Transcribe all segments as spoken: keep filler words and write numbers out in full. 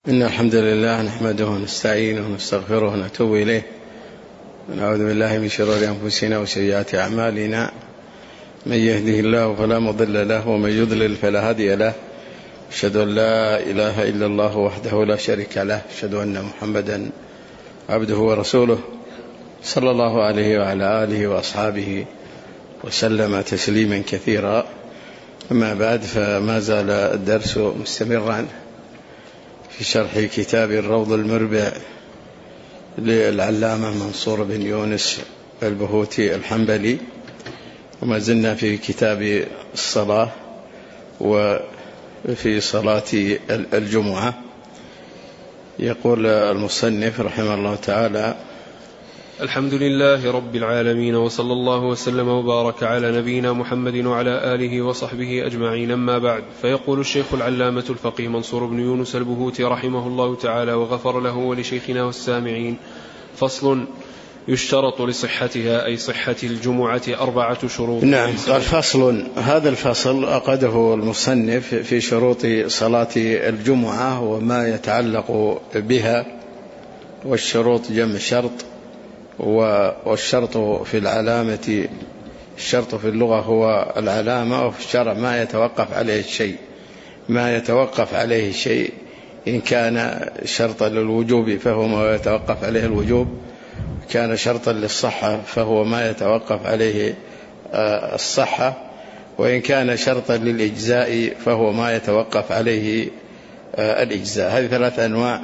إن الحمد لله نحمده ونستعينه ونستغفره ونتوب إليه ونعوذ بالله من شرور أنفسنا وسيئات أعمالنا. من يهده الله فلا مضل له ومن يضلل فلا هادي له. أشهد أن لا إله إلا الله وحده لا شريك له. أشهد أن محمدا عبده ورسوله صلى الله عليه وعلى آله وأصحابه وسلم تسليما كثيرا. أما بعد، فما زال الدرس مستمرا في شرح كتاب الروض المربع للعلامة منصور بن يونس البهوتي الحنبلي، وما زلنا في كتاب الصلاة وفي صلاة الجمعة. يقول المصنف رحمه الله تعالى: الحمد لله رب العالمين، وصلى الله وسلم وبارك على نبينا محمد وعلى آله وصحبه أجمعين. أما بعد، فيقول الشيخ العلامة الفقيه منصور بن يونس البهوتي رحمه الله تعالى وغفر له ولشيخنا والسامعين: فصل: يشترط لصحتها أي صحة الجمعة أربعة شروط. نعم، قال فصل. هذا الفصل أقده المصنف في شروط صلاة الجمعة وما يتعلق بها. والشروط جمع شرط، والشرط في العلامة، الشرط في اللغة هو العلامة، وفي الشرع ما يتوقف عليه الشيء ما يتوقف عليه الشيء إن كان شرطا للوجوب فهو ما يتوقف عليه الوجوب، كان شرطا للصحة فهو ما يتوقف عليه الصحة، وإن كان شرطا للإجزاء فهو ما يتوقف عليه الإجزاء. هذه ثلاث أنواع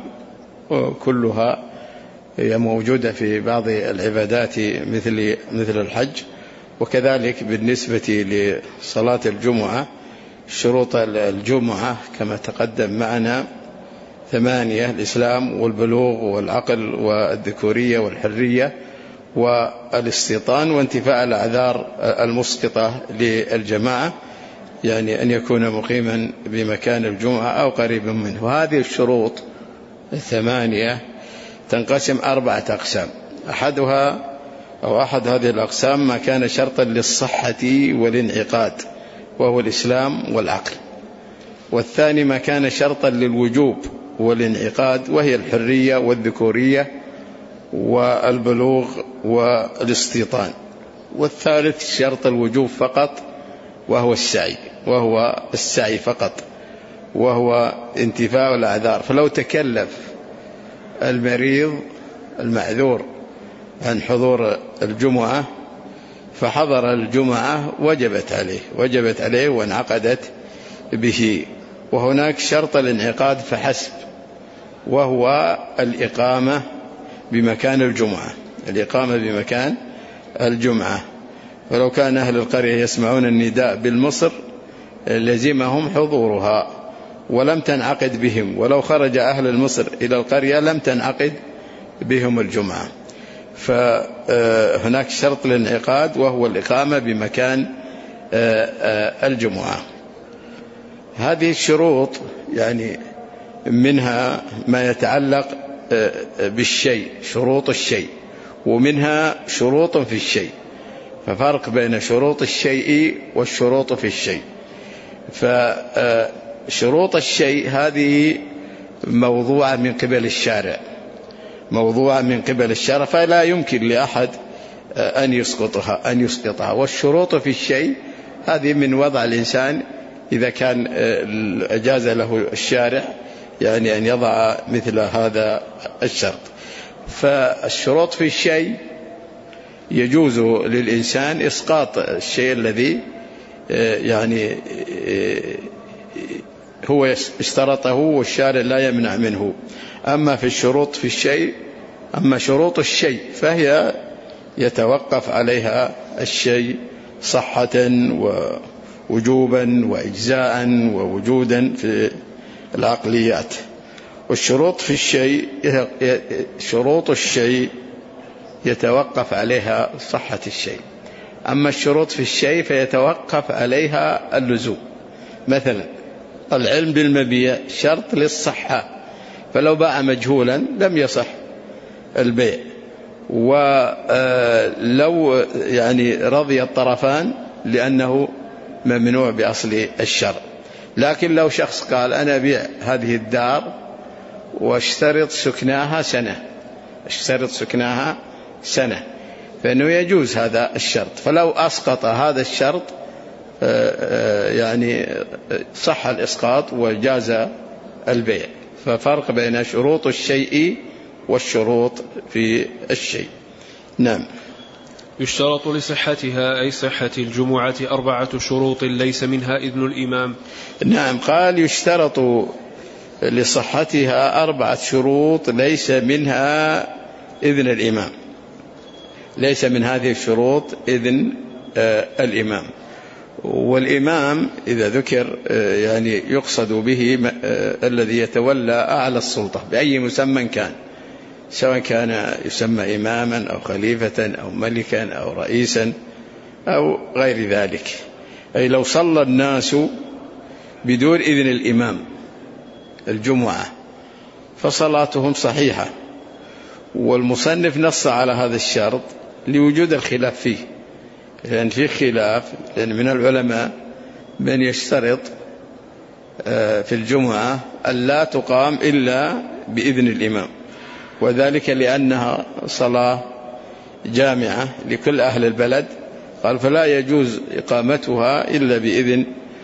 كلها هي موجودة في بعض العبادات مثل مثل الحج. وكذلك بالنسبة لصلاة الجمعة، شروط الجمعة كما تقدم معنا ثمانية: الإسلام والبلوغ والعقل والذكورية والحرية والاستيطان وانتفاء الأعذار المسقطة للجماعة، يعني أن يكون مقيما بمكان الجمعة أو قريبا منه. وهذه الشروط الثمانية تنقسم أربعة أقسام. أحدها أو أحد هذه الأقسام ما كان شرطا للصحة والانعقاد وهو الإسلام والعقل. والثاني ما كان شرطا للوجوب والانعقاد وهي الحرية والذكورية والبلوغ والاستيطان. والثالث شرط الوجوب فقط وهو السعي وهو السعي فقط وهو انتفاء الأعذار. فلو تكلف المريض المعذور عن حضور الجمعة فحضر الجمعة وجبت عليه وجبت عليه وانعقدت به. وهناك شرط الانعقاد فحسب، وهو الإقامة بمكان الجمعة الإقامة بمكان الجمعة. ولو كان أهل القرية يسمعون النداء بالمصر لزمهم حضورها ولم تنعقد بهم، ولو خرج أهل المصر إلى القرية لم تنعقد بهم الجمعة. فهناك شرط الانعقاد وهو الإقامة بمكان الجمعة. هذه الشروط يعني منها ما يتعلق بالشيء، شروط الشيء، ومنها شروط في الشيء، ففرق بين شروط الشيء والشروط في الشيء. فشروط الشيء هذه موضوعة من قبل الشارع موضوعة من قبل الشارع فلا يمكن لأحد أن يسقطها أن يسقطها والشروط في الشيء هذه من وضع الإنسان إذا كان أجاز له الشارع يعني أن يضع مثل هذا الشرط. فالشروط في الشيء يجوز للإنسان إسقاط الشيء الذي يعني هو اشترطه والشارع لا يمنع منه. أما في الشروط في الشيء أما شروط الشيء فهي يتوقف عليها الشيء صحة ووجوبا وإجزاء ووجودا في العقليات. والشروط في الشيء شروط الشيء يتوقف عليها صحة الشيء. أما الشروط في الشيء فيتوقف عليها اللزوم. مثلا العلم بالمبيع شرط للصحة، فلو باع مجهولا لم يصح البيع. ولو يعني رضي الطرفان لأنه ممنوع بأصل الشرع. لكن لو شخص قال أنا أبيع هذه الدار واشترط سكناها سنة، اشترط سكناها سنة، فإنه يجوز هذا الشرط. فلو أسقط هذا الشرط يعني صح الإسقاط وجاز البيع. ففرق بين شروط الشيء والشروط في الشيء. نعم. يشترط لصحتها أي صحة الجمعة أربعة شروط ليس منها إذن الإمام. نعم، قال يشترط لصحتها أربعة شروط ليس منها إذن الإمام، ليس من هذه الشروط إذن آه الإمام. والإمام إذا ذكر آه يعني يقصد به آه الذي يتولى أعلى السلطة بأي مسمى كان، سواء كان يسمى إماما أو خليفة أو ملكا أو رئيسا أو غير ذلك. أي لو صلى الناس بدون إذن الإمام الجمعة فصلاتهم صحيحة. والمصنف نص على هذا الشرط لوجود الخلاف فيه، لأن فيه خلاف، لأن من العلماء من يشترط في الجمعة ألا تقام إلا بإذن الإمام، وذلك لأنها صلاة جامعة لكل أهل البلد، قال فلا يجوز إقامتها إلا بإذن،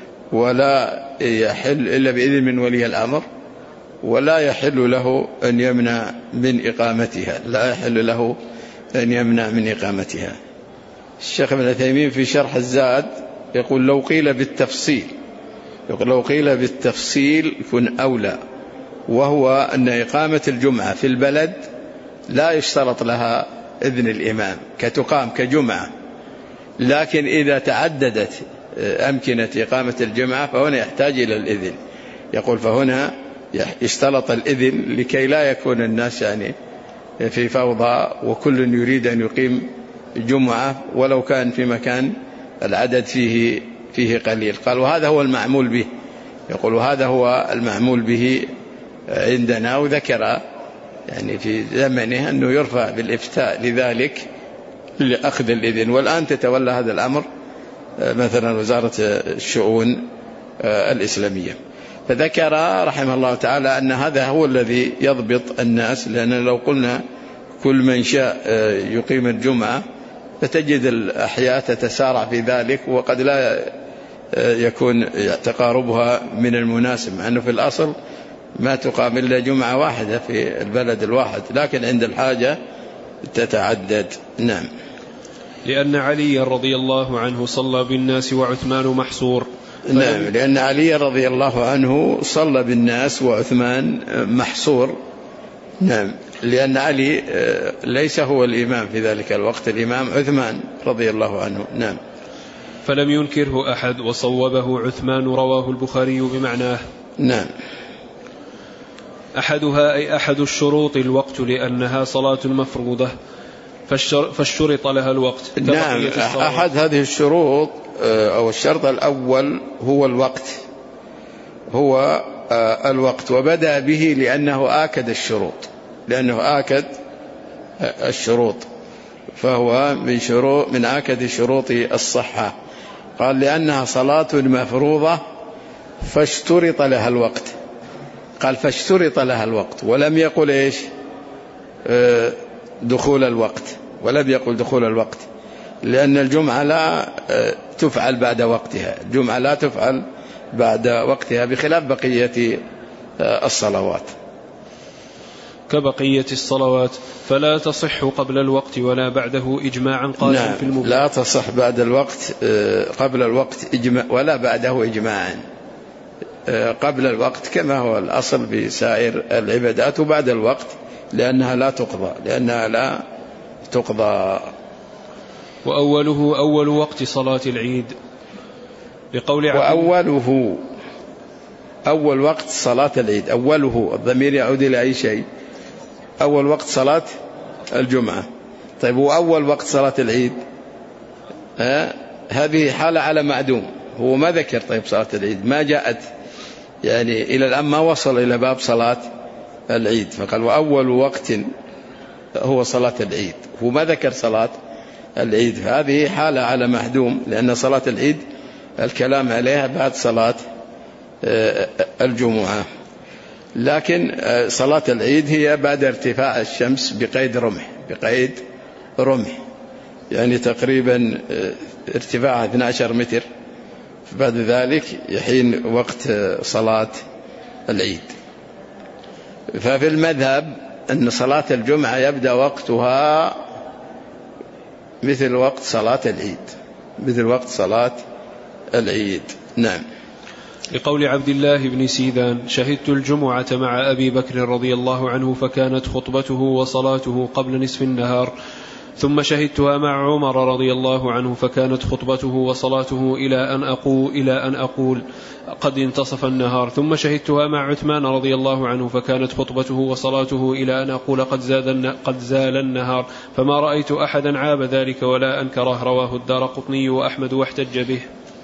ولا يحل إلا بإذن من ولي الأمر، ولا يحل له أن يمنع من إقامتها، لا يحل له أن يمنع من إقامتها. الشيخ ابن عثيمين في شرح الزاد يقول لو قيل بالتفصيل، يقول لو قيل بالتفصيل يكون أولى، وهو أن إقامة الجمعة في البلد لا يشترط لها إذن الإمام كتقام كجمعة، لكن إذا تعددت أمكنة إقامة الجمعة فهنا يحتاج إلى الإذن. يقول فهنا يشترط الإذن لكي لا يكون الناس يعني في فوضى وكل يريد أن يقيم جمعة ولو كان في مكان العدد فيه فيه قليل. قال وهذا هو المعمول به، يقول وهذا هو المعمول به عندنا، وذكر يعني في زمنه أنه يرفع بالإفتاء لذلك لأخذ الإذن. والآن تتولى هذا الأمر مثلا وزارة الشؤون الإسلامية. فذكر رحمه الله تعالى أن هذا هو الذي يضبط الناس، لأن لو قلنا كل من شاء يقيم الجمعة فتجد الأحياء تتسارع في ذلك، وقد لا يكون تقاربها من المناسب، مع أنه في الأصل ما تقام إلا جمعة واحدة في البلد الواحد، لكن عند الحاجة تتعدد. نعم. لأن علي رضي الله عنه صلى بالناس وعثمان محصور. نعم، لأن علي رضي الله عنه صلى بالناس وعثمان محصور. نعم، لأن علي ليس هو الإمام في ذلك الوقت، الإمام عثمان رضي الله عنه. نعم. فلم ينكره أحد وصوبه عثمان، رواه البخاري بمعناه. نعم. أحدها أي أحد الشروط الوقت، لأنها صلاة مفروضة فاشترط لها الوقت. نعم، أحد هذه الشروط أو الشرط الأول هو الوقت، هو الوقت، وبدأ به لأنه آكد الشروط، لأنه آكد الشروط، فهو من شروط من آكد شروط الصحة. قال لأنها صلاة مفروضة فاشترط لها الوقت، قال فاشترط لها الوقت، ولم يقل إيش دخول الوقت، ولم يقل دخول الوقت، لأن الجمعة لا تفعل بعد وقتها، الجمعة لا تفعل بعد وقتها بخلاف بقية الصلوات. كبقية الصلوات فلا تصح قبل الوقت ولا بعده إجماعا قال نعم، في المبين. لا تصح بعد الوقت قبل الوقت إجماع ولا بعده إجماعا، قبل الوقت كما هو الأصل بسائر العبادات، وبعد الوقت لأنها لا تقضى لأنها لا تقضى. وأوله أول وقت صلاة العيد لقول وأوله أول وقت صلاة العيد، أوله الضمير يعود إلى أي شيء؟ أول وقت صلاة الجمعة. طيب وأول وقت صلاة العيد ها؟ هذه حالة على معدوم، هو ما ذكر طيب صلاة العيد، ما جاءت يعني إلى الآن ما وصل إلى باب صلاة العيد، فقال وأول وقت هو صلاة العيد، هو ما ذكر صلاة العيد، هذه حالة على معدوم، لأن صلاة العيد الكلام عليها بعد صلاة الجمعة. لكن صلاة العيد هي بعد ارتفاع الشمس بقيد رمح، بقيد رمح يعني تقريبا ارتفاعها اثني عشر متر، بعد ذلك يحين وقت صلاة العيد. ففي المذهب أن صلاة الجمعة يبدأ وقتها مثل وقت صلاة العيد، مثل وقت صلاة العيد. نعم. لقول عبد الله بن سيدان: شهدت الجمعة مع أبي بكر رضي الله عنه فكانت خطبته وصلاته قبل نصف النهار، ثم شهدتها مع عمر رضي الله عنه فكانت خطبته وصلاته إلى أن أقول, إلى أن أقول قد انتصف النهار، ثم شهدتها مع عثمان رضي الله عنه فكانت خطبته وصلاته إلى أن أقول قد, زاد قد زال النهار، فما رأيت أحدا عاب ذلك ولا أنكره. رواه الدارقطني وأحمد واحتج به.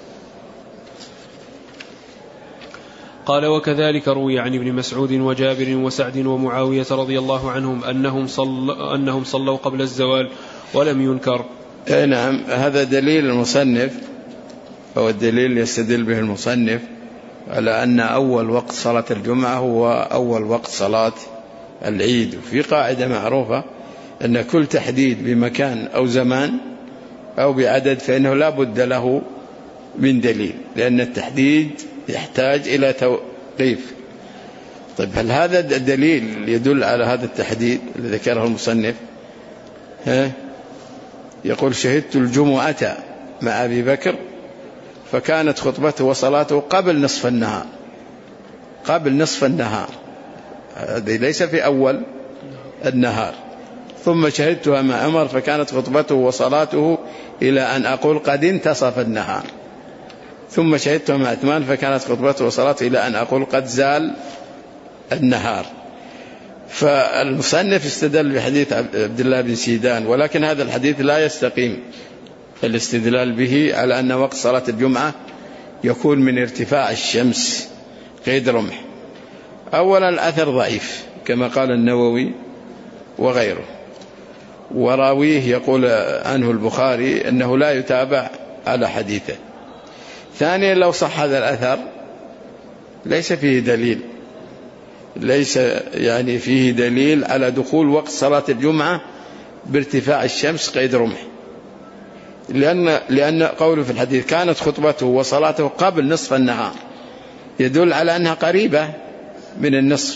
قال: وكذلك روي عن ابن مسعود وجابر وسعد ومعاوية رضي الله عنهم أنهم, صل أنهم صلوا قبل الزوال ولم ينكر. نعم، هذا دليل المصنف، هو الدليل يستدل به المصنف على أن أول وقت صلاة الجمعة هو أول وقت صلاة العيد. وفي قاعدة معروفة أن كل تحديد بمكان أو زمان أو بعدد فإنه لا بد له من دليل، لأن التحديد يحتاج إلى توقيف. طيب، هل هذا الدليل يدل على هذا التحديد الذي ذكره المصنف؟ ها؟ يقول: شهدت الجمعة مع أبي بكر فكانت خطبته وصلاته قبل نصف النهار، قبل نصف النهار، هذا ليس في أول النهار. ثم شهدتها مع عمر فكانت خطبته وصلاته إلى أن أقول قد انتصف النهار. ثم شهدتها مع عثمان فكانت خطبته وصلاته إلى أن أقول قد زال النهار. فالمصنف استدل بحديث عبد الله بن سيدان، ولكن هذا الحديث لا يستقيم الاستدلال به على أن وقت صلاة الجمعة يكون من ارتفاع الشمس قيد رمح. أولا، الأثر ضعيف كما قال النووي وغيره، وراويه يقول عنه البخاري أنه لا يتابع على حديثه. ثانيا، لو صح هذا الأثر ليس فيه دليل، ليس يعني فيه دليل على دخول وقت صلاة الجمعة بارتفاع الشمس قيد رمح، لأن, لأن قوله في الحديث كانت خطبته وصلاته قبل نصف النهار يدل على أنها قريبة من النصف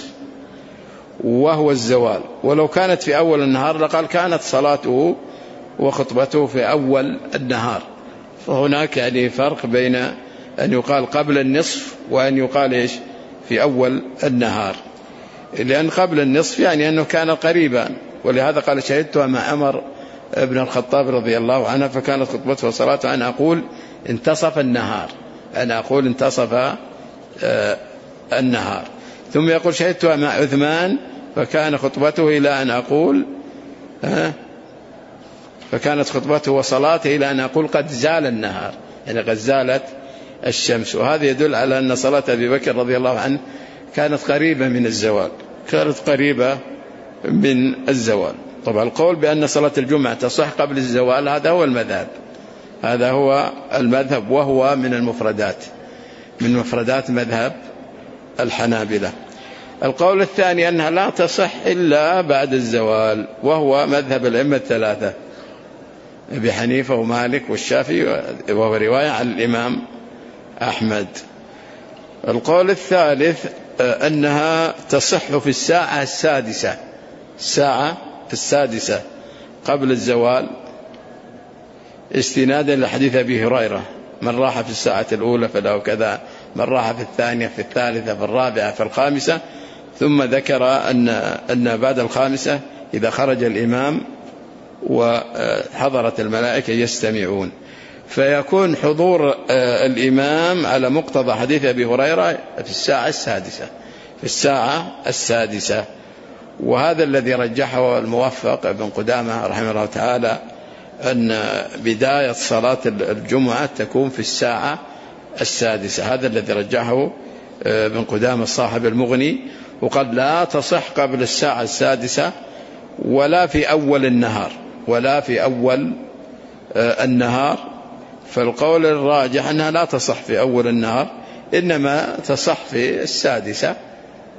وهو الزوال، ولو كانت في أول النهار لقال كانت صلاته وخطبته في أول النهار. فهناك يعني فرق بين أن يقال قبل النصف وأن يقال إيش في أول النهار، لأن قبل النصف يعني أنه كان قريبا، ولهذا قال: شهدتها مع عمر ابن الخطاب رضي الله عنه فكانت خطبته وصلاته أن أقول انتصف النهار، أن أقول انتصف آه النهار. ثم يقول: شهدتها مع عثمان فكان خطبته إلى أن أقول آه فكانت خطبته وصلاته إلى أن أقول قد زال النهار، يعني قد زالت الشمس. وهذا يدل على أن صلاة أبي بكر رضي الله عنه كانت قريبة من الزوال، كانت قريبة من الزوال. طبعا القول بأن صلاة الجمعة تصح قبل الزوال هذا هو المذهب، هذا هو المذهب، وهو من المفردات من مفردات مذهب الحنابلة. القول الثاني أنها لا تصح إلا بعد الزوال، وهو مذهب الأئمة الثلاثة أبي حنيفة ومالك والشافعي، وهو رواية عن الإمام أحمد. القول الثالث أنها تصح في الساعة السادسة، الساعة السادسة قبل الزوال، استنادا لحديث أبي هريرة: من راح في الساعة الأولى فله كذا، من راح في الثانية في الثالثة في الرابعة في الخامسة. ثم ذكر أن, أن بعد الخامسة إذا خرج الإمام وحضرت الملائكة يستمعون، فيكون حضور الإمام على مقتضى حديث أبي هريرة في الساعة السادسة، في الساعة السادسة. وهذا الذي رجحه الموفق ابن قدامة رحمه الله تعالى، أن بداية صلاة الجمعة تكون في الساعة السادسة، هذا الذي رجحه ابن قدامة صاحب المغني، وقد لا تصح قبل الساعة السادسة ولا في أول النهار، ولا في أول النهار. فالقول الراجح أنها لا تصح في أول النهار، إنما تصح في السادسة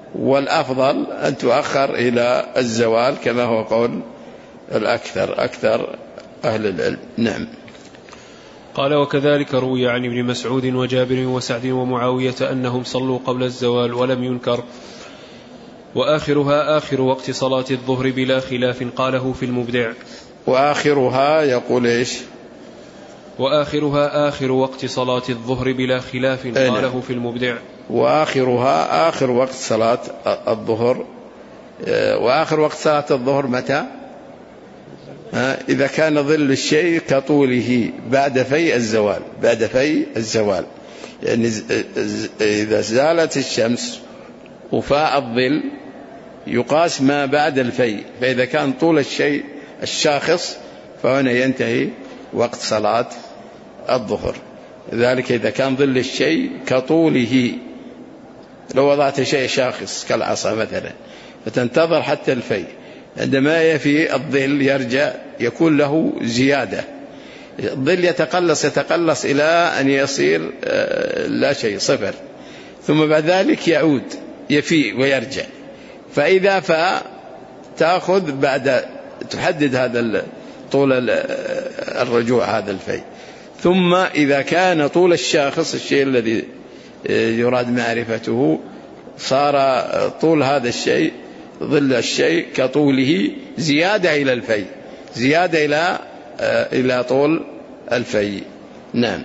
والأفضل أن تؤخر إلى الزوال كما هو قول الأكثر أكثر أهل العلم. نعم. قال وكذلك روي عن ابن مسعود وجابر وسعد ومعاوية أنهم صلوا قبل الزوال ولم ينكر. وآخرها آخر وقت صلاة الظهر بلا خلاف قاله في المبدع. وآخرها يقول إيش؟ وآخرها آخر وقت صلاة الظهر بلا خلاف قاله في المبدع. وآخرها آخر وقت صلاة الظهر. وآخر وقت صلاة الظهر متى؟ إذا كان ظل الشيء كطوله بعد في الزوال بعد في الزوال يعني إذا زالت الشمس وفاء الظل يقاس ما بعد الفي، فإذا كان طول الشيء الشاخص فهنا ينتهي وقت صلاة الظهر. ذلك إذا كان ظل الشيء كطوله، لو وضعت شيء شاخص كالعصا مثلا فتنتظر حتى الفي، عندما يفي الظل يرجع يكون له زيادة، الظل يتقلص يتقلص إلى أن يصير لا شيء صفر، ثم بعد ذلك يعود يفي ويرجع. فإذا فاء تأخذ بعد تحدد هذا طول الرجوع هذا الفي. ثم إذا كان طول الشاخص الشيء الذي يراد معرفته صار طول هذا الشيء ظل الشيء كطوله زيادة إلى الفي، زيادة إلى إلى طول الفي. نعم.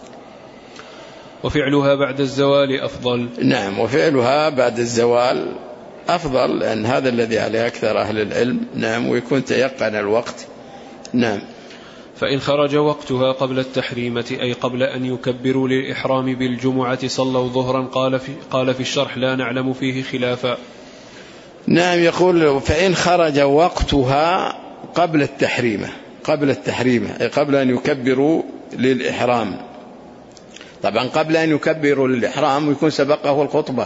وفعلها بعد الزوال أفضل. نعم، وفعلها بعد الزوال أفضل، لأن هذا الذي عليه أكثر أهل العلم. نعم، ويكون تيقن الوقت. نعم. فإن خرج وقتها قبل التحريمة أي قبل أن يكبروا للإحرام بالجمعة صلوا ظهرا قال في, قال في الشرح لا نعلم فيه خلافا. نعم، يقول فإن خرج وقتها قبل التحريمة قبل التحريمة أي قبل أن يكبروا للإحرام. طبعا قبل أن يكبروا للإحرام ويكون سبقه الخطبة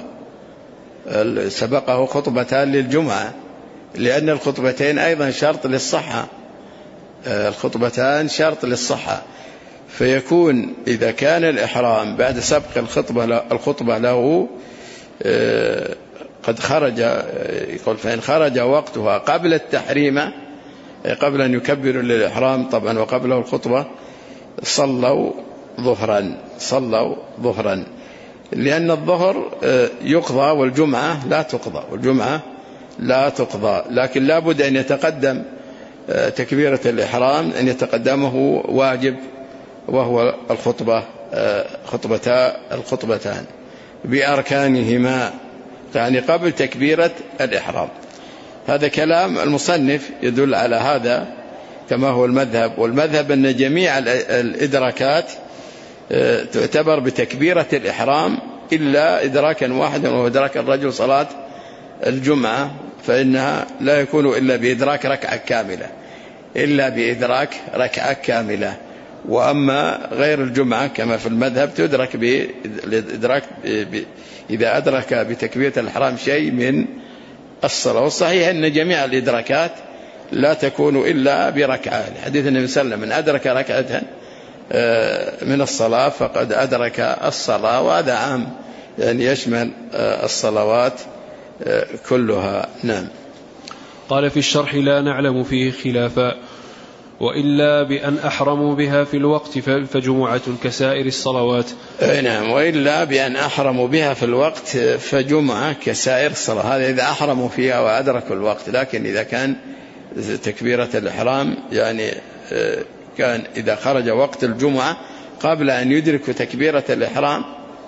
سبقه خطبتان للجمعة، لأن الخطبتين أيضا شرط للصحة، الخطبتان شرط للصحة. فيكون إذا كان الإحرام بعد سبق الخطبة الخطبة له قد خرج، يقول فإن خرج وقتها قبل التحريمة قبل أن يكبروا للإحرام طبعا وقبله الخطبة صلوا ظهرا صلوا ظهرا لأن الظهر يقضى والجمعة لا تقضى والجمعة لا تقضى لكن لا بد أن يتقدم تكبيرة الإحرام، أن يتقدمه واجب وهو الخطبة خطبتا الخطبتان بأركانهما، يعني قبل تكبيرة الإحرام. هذا كلام المصنف يدل على هذا كما هو المذهب، والمذهب أن جميع الإدراكات تعتبر بتكبيرة الإحرام إلا إدراكا واحدا وهو إدراك الرجل صلاة الجمعة، فإنها لا يكون إلا بإدراك ركعة كاملة إلا بإدراك ركعة كاملة. وأما غير الجمعة كما في المذهب تدرك بإدراك إذا أدرك بتكبيرة الإحرام شيء من الصلاة. والصحيح أن جميع الإدراكات لا تكون إلا بركعة، حديث النبي صلى الله عليه وسلم من أدرك ركعة من الصلاة فقد أدرك الصلاة، وهذا عام يعني يشمل الصلوات كلها. نعم. قال في الشرح لا نعلم فيه خلافا، وإلا بأن أحرموا بها في الوقت فجمعة كسائر الصلوات. نعم، وإلا بأن أحرموا بها في الوقت فجمعة كسائر الصلاة، هذا إذا أحرموا فيها وأدركوا الوقت. لكن إذا كان تكبيرة الإحرام يعني كان إذا خرج وقت الجمعة قبل أن يدركوا تكبيرة الإحرام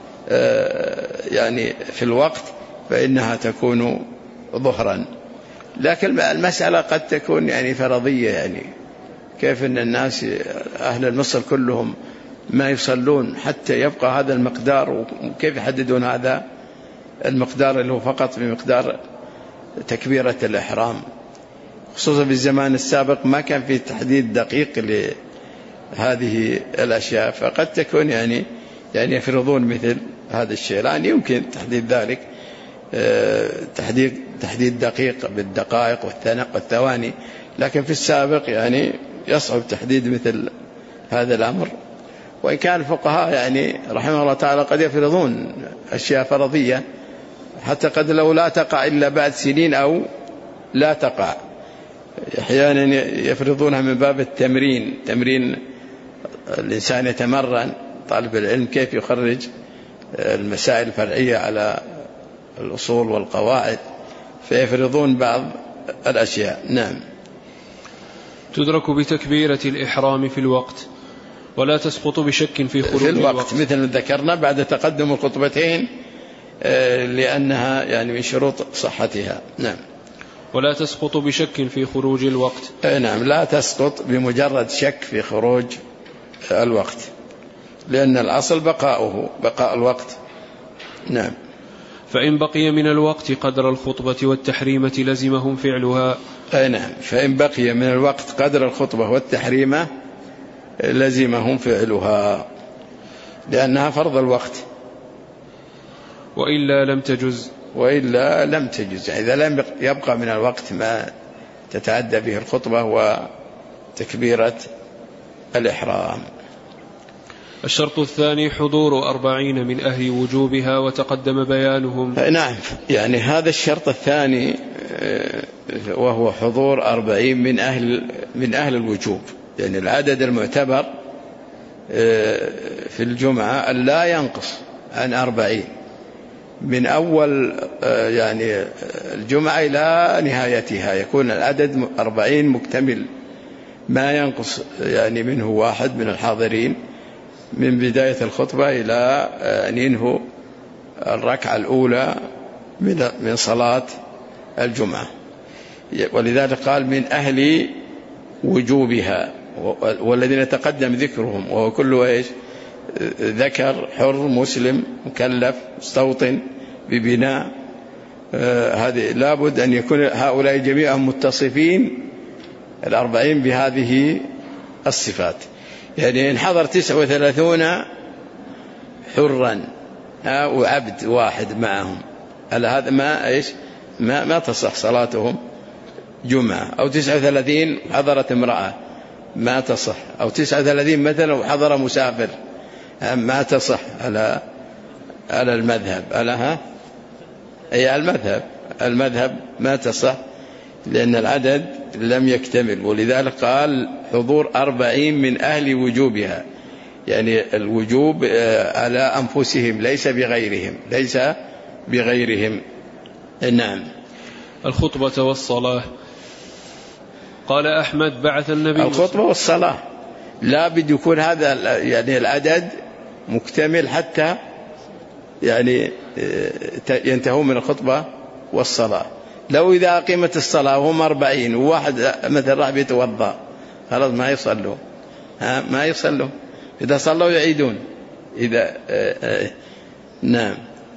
يعني في الوقت فإنها تكون ظهرا. لكن المسألة قد تكون يعني فرضية، يعني كيف أن الناس أهل المصر كلهم ما يصلون حتى يبقى هذا المقدار، وكيف يحددون هذا المقدار اللي هو فقط بمقدار تكبيرة الإحرام، خصوصا في الزمان السابق ما كان في تحديد دقيق لهذه الأشياء، فقد تكون يعني يعني يفرضون مثل هذا الشيء. الآن يمكن تحديد ذلك تحديد تحديد دقيق بالدقائق والثواني، لكن في السابق يعني يصعب تحديد مثل هذا الأمر. وإن كان الفقهاء يعني رحمه الله تعالى قد يفرضون أشياء فرضية حتى قد لو لا تقع إلا بعد سنين أو لا تقع. أحيانا يفرضونها من باب التمرين، تمرين الإنسان يتمرن طالب العلم كيف يخرج المسائل الفرعية على الأصول والقواعد، فيفرضون بعض الأشياء. نعم. تدرك بتكبيرة الإحرام في الوقت ولا تسقط بشك في خروج في الوقت, الوقت مثل ما ذكرنا بعد تقدم الخطبتين لأنها يعني من شروط صحتها. نعم. ولا تسقط بشك في خروج الوقت. نعم، لا تسقط بمجرد شك في خروج الوقت، لأن الأصل بقاؤه، بقاء الوقت. نعم. فإن بقي من الوقت قدر الخطبة والتحريمة لزمهم فعلها. أي نعم، فإن بقي من الوقت قدر الخطبة والتحريمة لزمهم فعلها، لأنها فرض الوقت. وإلا لم تجز. وإلا لم تجز، إذا لم يبقى من الوقت ما تتعدى به الخطبة وتكبيرة الإحرام. الشرط الثاني حضور أربعين من أهل وجوبها وتقدم بيانهم. نعم، يعني هذا الشرط الثاني وهو حضور أربعين من أهل من أهل الوجوب، يعني العدد المعتبر في الجمعة لا ينقص عن أربعين من أول يعني الجمعة إلى نهايتها، يكون العدد أربعين مكتمل، ما ينقص يعني منه واحد من الحاضرين من بداية الخطبة إلى أن ينهوا الركعة الأولى من صلاة الجمعة. ولذلك قال من أهل وجوبها، والذين تقدم ذكرهم وهو كله إيش؟ ذكر حر مسلم مكلف مستوطن ببناء. آه هذه لابد أن يكون هؤلاء جميعهم متصفين الأربعين بهذه الصفات. يعني إن حضر تسعة وثلاثون حرا وعبد واحد معهم، على هذا ما إيش ما ما تصح صلاتهم جمعة. أو تسعة وثلاثين حضرت امرأة ما تصح، أو تسعة وثلاثين مثلا وحضر مسافر ما تصح على على المذهب، على ها أي المذهب المذهب ما تصح لأن العدد لم يكتمل. ولذلك قال حضور أربعين من أهل وجوبها، يعني الوجوب على أنفسهم ليس بغيرهم، ليس بغيرهم. نعم. الخطبة والصلاة. قال أحمد بعث النبي الخطبة والصلاة لا بد يكون هذا يعني العدد مكتمل حتى يعني ينتهوا من الخطبة والصلاة. لو إذا أقيمت الصلاة وهم أربعين وواحد مثل راح بيتوضأ خلاص ما يصلوا، ها ما يصلوا، إذا صلوا يعيدون. إذا آآ آآ نعم.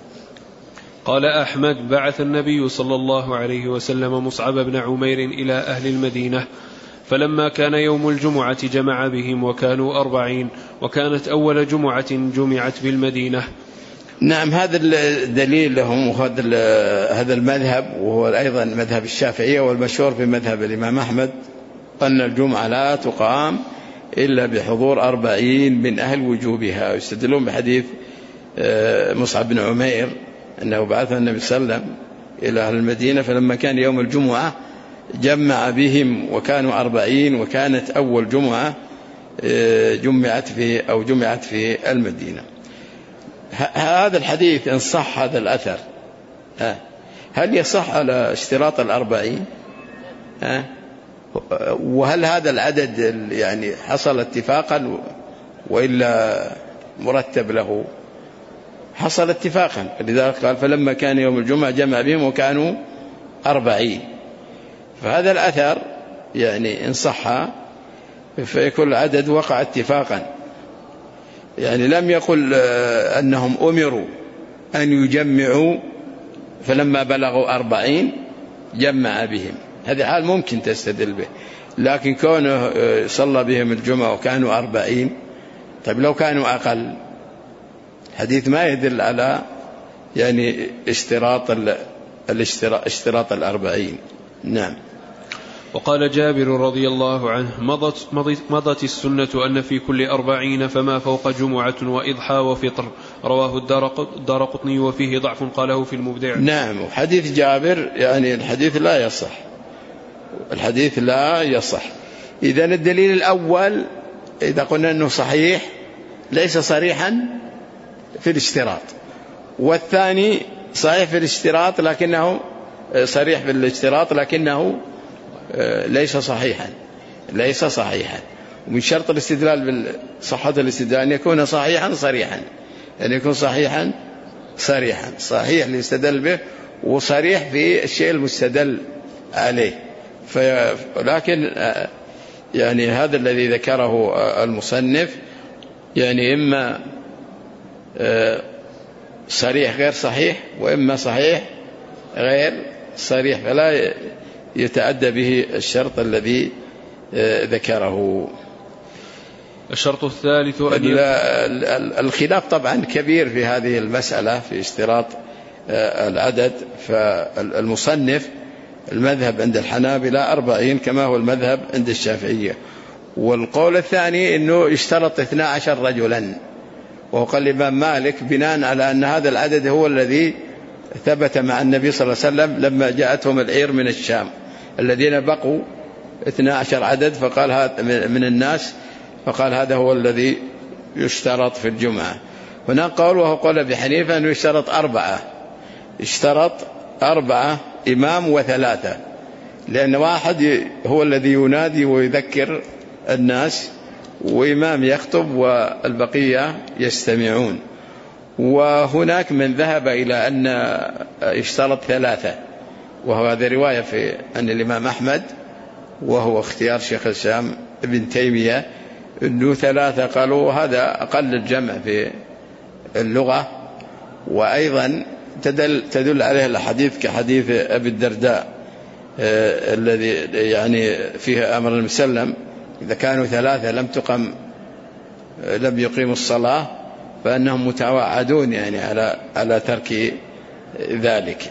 قال أحمد بعث النبي صلى الله عليه وسلم مصعب بن عمير إلى أهل المدينة، فلما كان يوم الجمعة جمع بهم وكانوا أربعين، وكانت أول جمعة جمعت بالمدينة. نعم، هذا الدليل لهم، وهذا هذا المذهب، وهو أيضا مذهب الشافعية والمشهور في مذهب الإمام أحمد، أن الجمعة لا تقام إلا بحضور أربعين من أهل وجوبها. يستدلون بحديث مصعب بن عمير أنه بعث النبي صلى الله عليه وسلم إلى أهل المدينة، فلما كان يوم الجمعة جمع بهم وكانوا أربعين، وكانت أول جمعة جمعت في أو جمعت في المدينة. هذا الحديث إن صح هذا الأثر هل يصح على اشتراط الأربعين؟ وهل هذا العدد يعني حصل اتفاقا وإلا مرتب له؟ حصل اتفاقا، لذلك قال فلما كان يوم الجمعة جمع بهم وكانوا أربعين. فهذا الأثر يعني إن صح فيكون العدد وقع اتفاقا، يعني لم يقل أنهم أمروا أن يجمعوا فلما بلغوا أربعين جمع بهم، هذا حال ممكن تستدل به. لكن كونه صلى بهم الجمعة وكانوا أربعين، طيب لو كانوا أقل حديث ما يدل على يعني اشتراط الاشتراط الأربعين. نعم. وقال جابر رضي الله عنه مضت, مضت, مضت السنة أن في كل أربعين فما فوق جمعة وإضحى وفطر رواه الدارقطني وفيه ضعف قاله في المبدع. نعم. وحديث جابر يعني الحديث لا يصح، الحديث لا يصح. إذن الدليل الأول إذا قلنا أنه صحيح ليس صريحا في الاشتراط، والثاني صحيح في الاشتراط لكنه صريح في الاشتراط لكنه ليس صحيحا ليس صحيحا. ومن شرط الاستدلال بصحة الاستدلال أن يكون صحيحا صريحا، أن يكون صحيحا صريحا، صحيح ليستدل به وصريح في الشيء المستدل عليه. لكن يعني هذا الذي ذكره المصنف يعني إما صريح غير صحيح وإما صحيح غير صريح، فلا يتعدى به الشرط الذي ذكره. الشرط الثالث أن الخلاف طبعا كبير في هذه المسألة في اشتراط العدد. فالمصنف المذهب عند الحنابلة أربعين كما هو المذهب عند الشافعية، والقول الثاني أنه يشترط اثنا عشر رجلا، وهو قال الإمام مالك بناء على أن هذا العدد هو الذي ثبت مع النبي صلى الله عليه وسلم لما جاءتهم العير من الشام الذين بقوا اثنا عشر عدد، فقال هذا من الناس، فقال هذا هو الذي يشترط في الجمعة. هناك قول وهو قول أبي حنيفة أنه يشترط أربعة، يشترط أربعة إمام وثلاثة، لأن واحد هو الذي ينادي ويذكر الناس، وإمام يخطب والبقية يستمعون. وهناك من ذهب إلى أن يشترط ثلاثة، وهو هذا رواية في أن الإمام أحمد وهو اختيار شيخ الإسلام ابن تيمية أنه ثلاثة، قالوا هذا أقل الجمع في اللغة. وأيضا تدل, تدل عليه الحديث كحديث أبي الدرداء آه الذي يعني فيه أمر المسلم إذا كانوا ثلاثة لم تقم لم يقيموا الصلاة فإنهم متواعدون يعني على على ترك ذلك.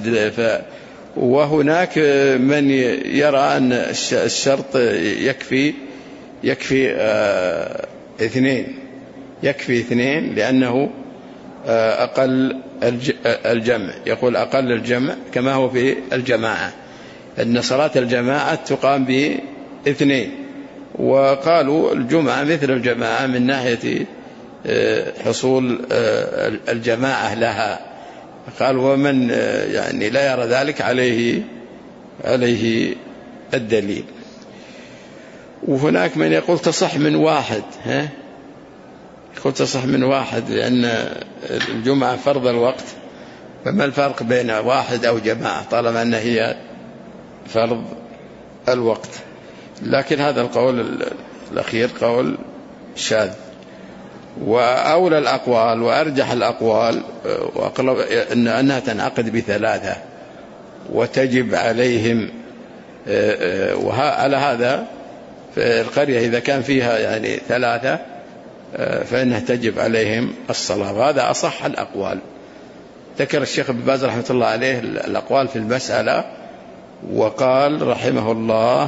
وهناك من يرى أن الشرط يكفي يكفي آه اثنين يكفي اثنين لأنه آه أقل الجمع، يقول أقل الجمع كما هو في الجماعة أن صلاة الجماعة تقام باثنين، وقالوا الجمعة مثل الجماعة من ناحية حصول الجماعة لها. قال ومن يعني لا يرى ذلك عليه عليه الدليل. وهناك من يقول تصح من واحد، ها يقول تصح من واحد لأن الجمعة فرض الوقت، فما الفرق بين واحد أو جماعة طالما أن هي فرض الوقت. لكن هذا القول الأخير قول شاذ. وأولى الأقوال وأرجح الأقوال وأقرب أن أنها تنعقد بثلاثة وتجب عليهم، وعلى هذا في القرية إذا كان فيها يعني ثلاثة فإنها تجب عليهم الصلاة، وهذا أصح الأقوال. ذكر الشيخ ابن باز رحمة الله عليه الأقوال في المسألة، وقال رحمه الله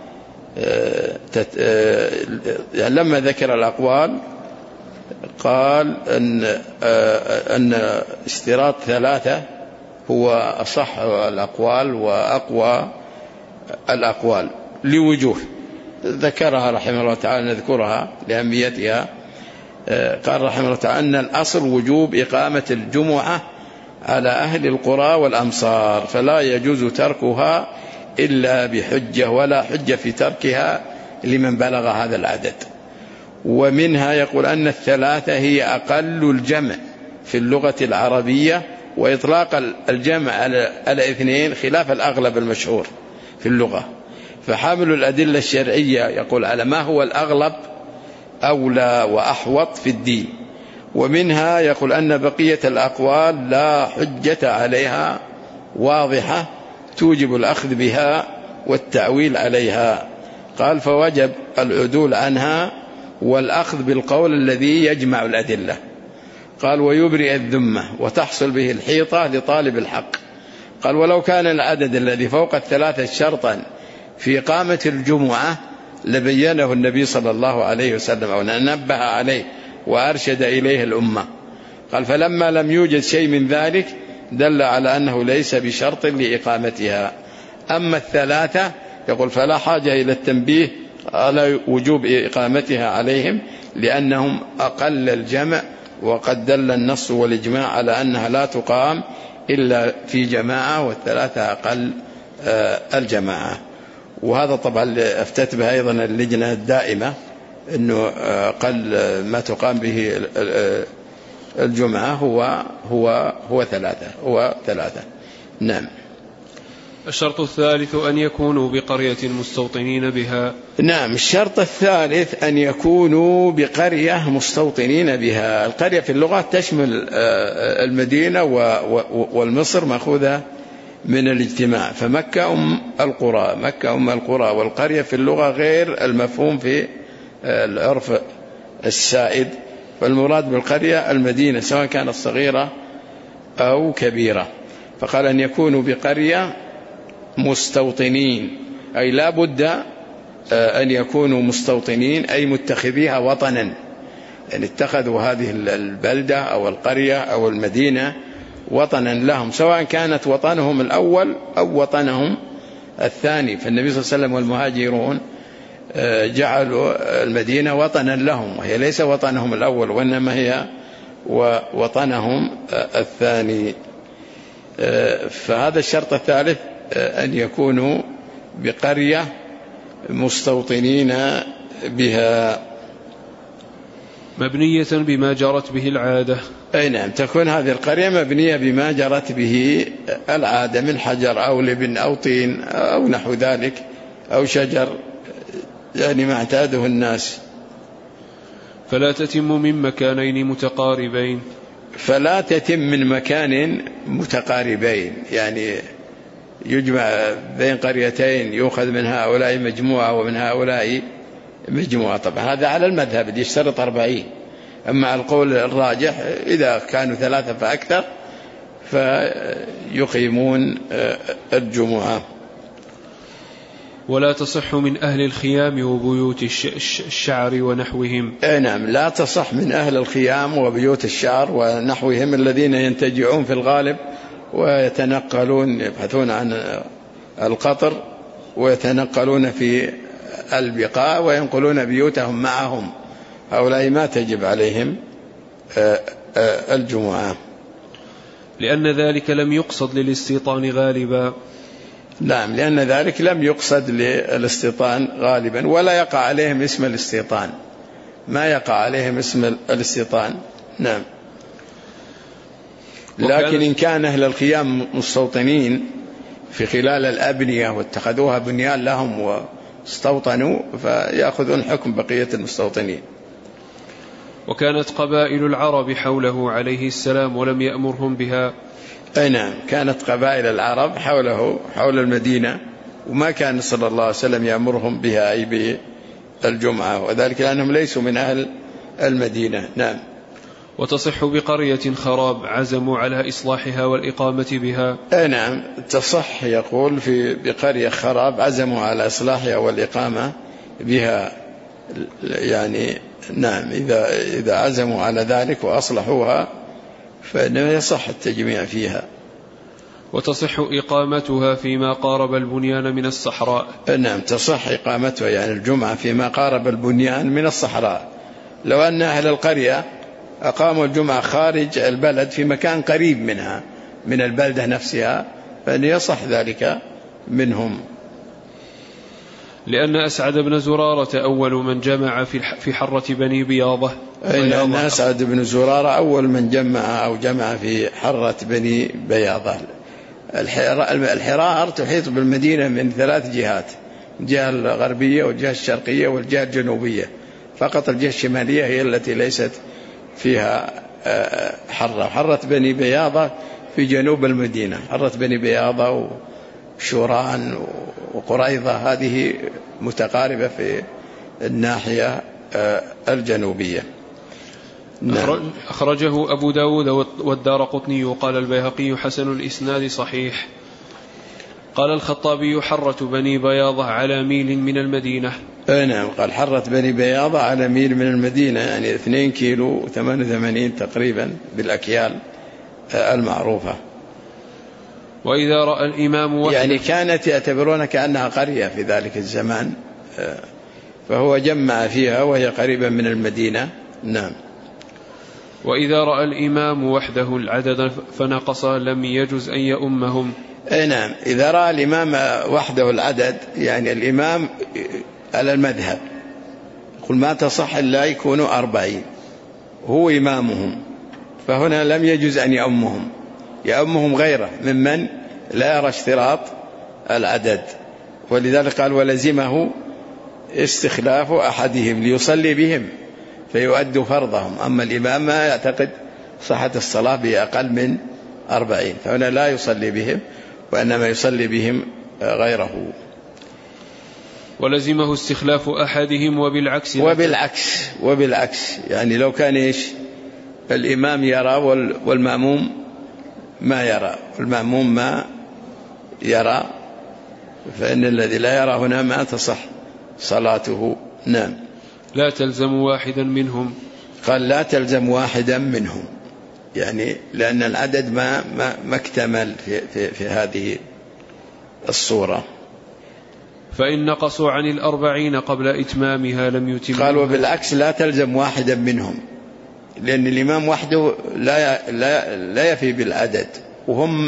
يعني لما ذكر الأقوال قال أن أن اشتراط ثلاثة هو أصح الأقوال وأقوى الأقوال لوجوه ذكرها رحمه الله تعالى، نذكرها لأهميتها. قال رحمه الله تعالى أن الأصل وجوب إقامة الجمعة على أهل القرى والأمصار، فلا يجوز تركها إلا بحجة، ولا حجة في تركها لمن بلغ هذا العدد. ومنها يقول أن الثلاثة هي أقل الجمع في اللغة العربية، وإطلاق الجمع على اثنين خلاف الأغلب المشهور في اللغة، فحامل الأدلة الشرعية يقول على ما هو الأغلب أولى وأحوط في الدين. ومنها يقول أن بقية الأقوال لا حجة عليها واضحة توجب الأخذ بها والتعويل عليها. قال فوجب العدول عنها والأخذ بالقول الذي يجمع الأدلة. قال ويبرئ الذمة وتحصل به الحيطة لطالب الحق. قال ولو كان العدد الذي فوق الثلاثة شرطا في إقامة الجمعة لبينه النبي صلى الله عليه وسلم أو نبه عليه وأرشد إليه الأمة. قال فلما لم يوجد شيء من ذلك دل على أنه ليس بشرط لإقامتها. أما الثلاثة يقول فلا حاجة إلى التنبيه على وجوب إقامتها عليهم لأنهم أقل الجمع، وقد دل النص والإجماع على أنها لا تقام إلا في جماعة، والثلاثة أقل الجماعة. وهذا طبعا افتت به أيضا اللجنة الدائمة أنه أقل ما تقام به الجمعة هو هو هو ثلاثة هو ثلاثة نعم. الشرط الثالث أن يكونوا بقرية مستوطنين بها. نعم، الشرط الثالث أن يكونوا بقرية مستوطنين بها. القرية في اللغة تشمل المدينة والمصر مأخوذة من الاجتماع، فمكة أم القرى، مكة أم القرى، والقرية في اللغة غير المفهوم في العرف السائد، فالمراد بالقرية المدينة سواء كانت صغيرة أو كبيرة. فقال أن يكونوا بقرية مستوطنين، أي لا بد أن يكونوا مستوطنين أي متخذيها وطنا، يعني اتخذوا هذه البلدة أو القرية أو المدينة وطنا لهم، سواء كانت وطنهم الأول أو وطنهم الثاني. فالنبي صلى الله عليه وسلم والمهاجرون جعلوا المدينة وطنا لهم، وهي ليس وطنهم الأول وإنما هي وطنهم الثاني. فهذا الشرط الثالث أن يكونوا بقرية مستوطنين بها مبنية بما جرت به العادة. أي نعم، تكون هذه القرية مبنية بما جرت به العادة من حجر أو لبن أو طين أو نحو ذلك أو شجر، يعني ما اعتاده الناس. فلا تتم من مكانين متقاربين. فلا تتم من مكان متقاربين، يعني يجمع بين قريتين يؤخذ من هؤلاء مجموعة ومن هؤلاء مجموعة. طبعا هذا على المذهب اللي يشترط أربعين، أما القول الراجح إذا كانوا ثلاثة فأكثر فيقيمون الجمعة. ولا تصح من أهل الخيام وبيوت الشعر ونحوهم. أي نعم، لا تصح من أهل الخيام وبيوت الشعر ونحوهم الذين ينتجعون في الغالب ويتنقلون، يبحثون عن القطر ويتنقلون في البقاع وينقلون بيوتهم معهم، هؤلاء ما تجب عليهم الجمعة، لأن ذلك لم يقصد للاستيطان غالبا. نعم، لأن ذلك لم يقصد للاستيطان غالبا، ولا يقع عليهم اسم الاستيطان، ما يقع عليهم اسم الاستيطان. نعم، لكن إن كان أهل الخيام مستوطنين في خلال الأبنية واتخذوها بنيان لهم واستوطنوا فيأخذون حكم بقية المستوطنين. وكانت قبائل العرب حوله عليه السلام ولم يأمرهم بها. أي نعم، كانت قبائل العرب حوله حول المدينة وما كان صلى الله عليه وسلم يأمرهم بها أي بالجمعة، وذلك لأنهم ليسوا من أهل المدينة. نعم. وتصح بقرية خراب عزموا على إصلاحها والإقامة بها. أي نعم، تصح يقول في بقرية خراب عزموا على إصلاحها والإقامة بها، يعني نعم، إذا إذا عزموا على ذلك وأصلحوها فإنه يصح التجميع فيها. وتصح إقامتها فيما قارب البنيان من الصحراء. نعم، تصح إقامتها يعني الجمعة فيما قارب البنيان من الصحراء. لو أن أهل القرية أقاموا الجمعة خارج البلد في مكان قريب منها من البلدة نفسها فإن يصح ذلك منهم. لأن أسعد بن زرارة أول من جمع في حرة بني بياضة. لأن أسعد بن زرارة أول من جمع أو جمع في حرة بني بياضة. الحرار تحيط بالمدينة من ثلاث جهات، الجهة الغربية والجهة الشرقية والجهة الجنوبية، فقط الجهة الشمالية هي التي ليست فيها حرة. حرة بني بياضة في جنوب المدينة، حرة بني بياضة وشوران وقريضة هذه متقاربة في الناحية الجنوبية. نعم. أخرجه أبو داود والدارقطني وقال البيهقي حسن الإسناد صحيح. قال الخطابي حرة بني بياضة على ميل من المدينة. نعم. قال حرت بني بياضة على ميل من المدينة، يعني اثنين كيلو وثمانية وثمانين تقريبا بالأكيال المعروفة. وإذا رأى الإمام وحده، يعني كانت يعتبرون كأنها قرية في ذلك الزمان، فهو جمع فيها وهي قريبة من المدينة. نعم. وإذا رأى الإمام وحده العدد فنقص لم يجز أن يؤمهم. أي نعم. إذا رأى الإمام وحده العدد، يعني الإمام على المذهب قل ما تصح إلا يكونوا أربعين، هو إمامهم، فهنا لم يجز أن يؤمهم، يؤمهم غيره ممن لا يرى اشتراط العدد. ولذلك قال ولزمه استخلاف أحدهم ليصلي بهم فيؤدوا فرضهم. أما الإمام ما يعتقد صحة الصلاة بأقل من أربعين، فهنا لا يصلي بهم وإنما يصلي بهم غيره. ولزمه استخلاف أحدهم وبالعكس وبالعكس وبالعكس يعني لو كان إيش الإمام يرى والمأموم ما يرى، والمأموم ما يرى، فإن الذي لا يرى هنا ما تصح صلاته. نعم. لا تلزم واحدا منهم. قال لا تلزم واحدا منهم، يعني لأن العدد ما ما, ما اكتمل في, في, في هذه الصورة. فإن نقصوا عن الأربعين قبل إتمامها لم يتموا. قال وبالعكس لا تلزم واحدا منهم، لأن الإمام وحده لا لا لا يفي بالعدد، وهم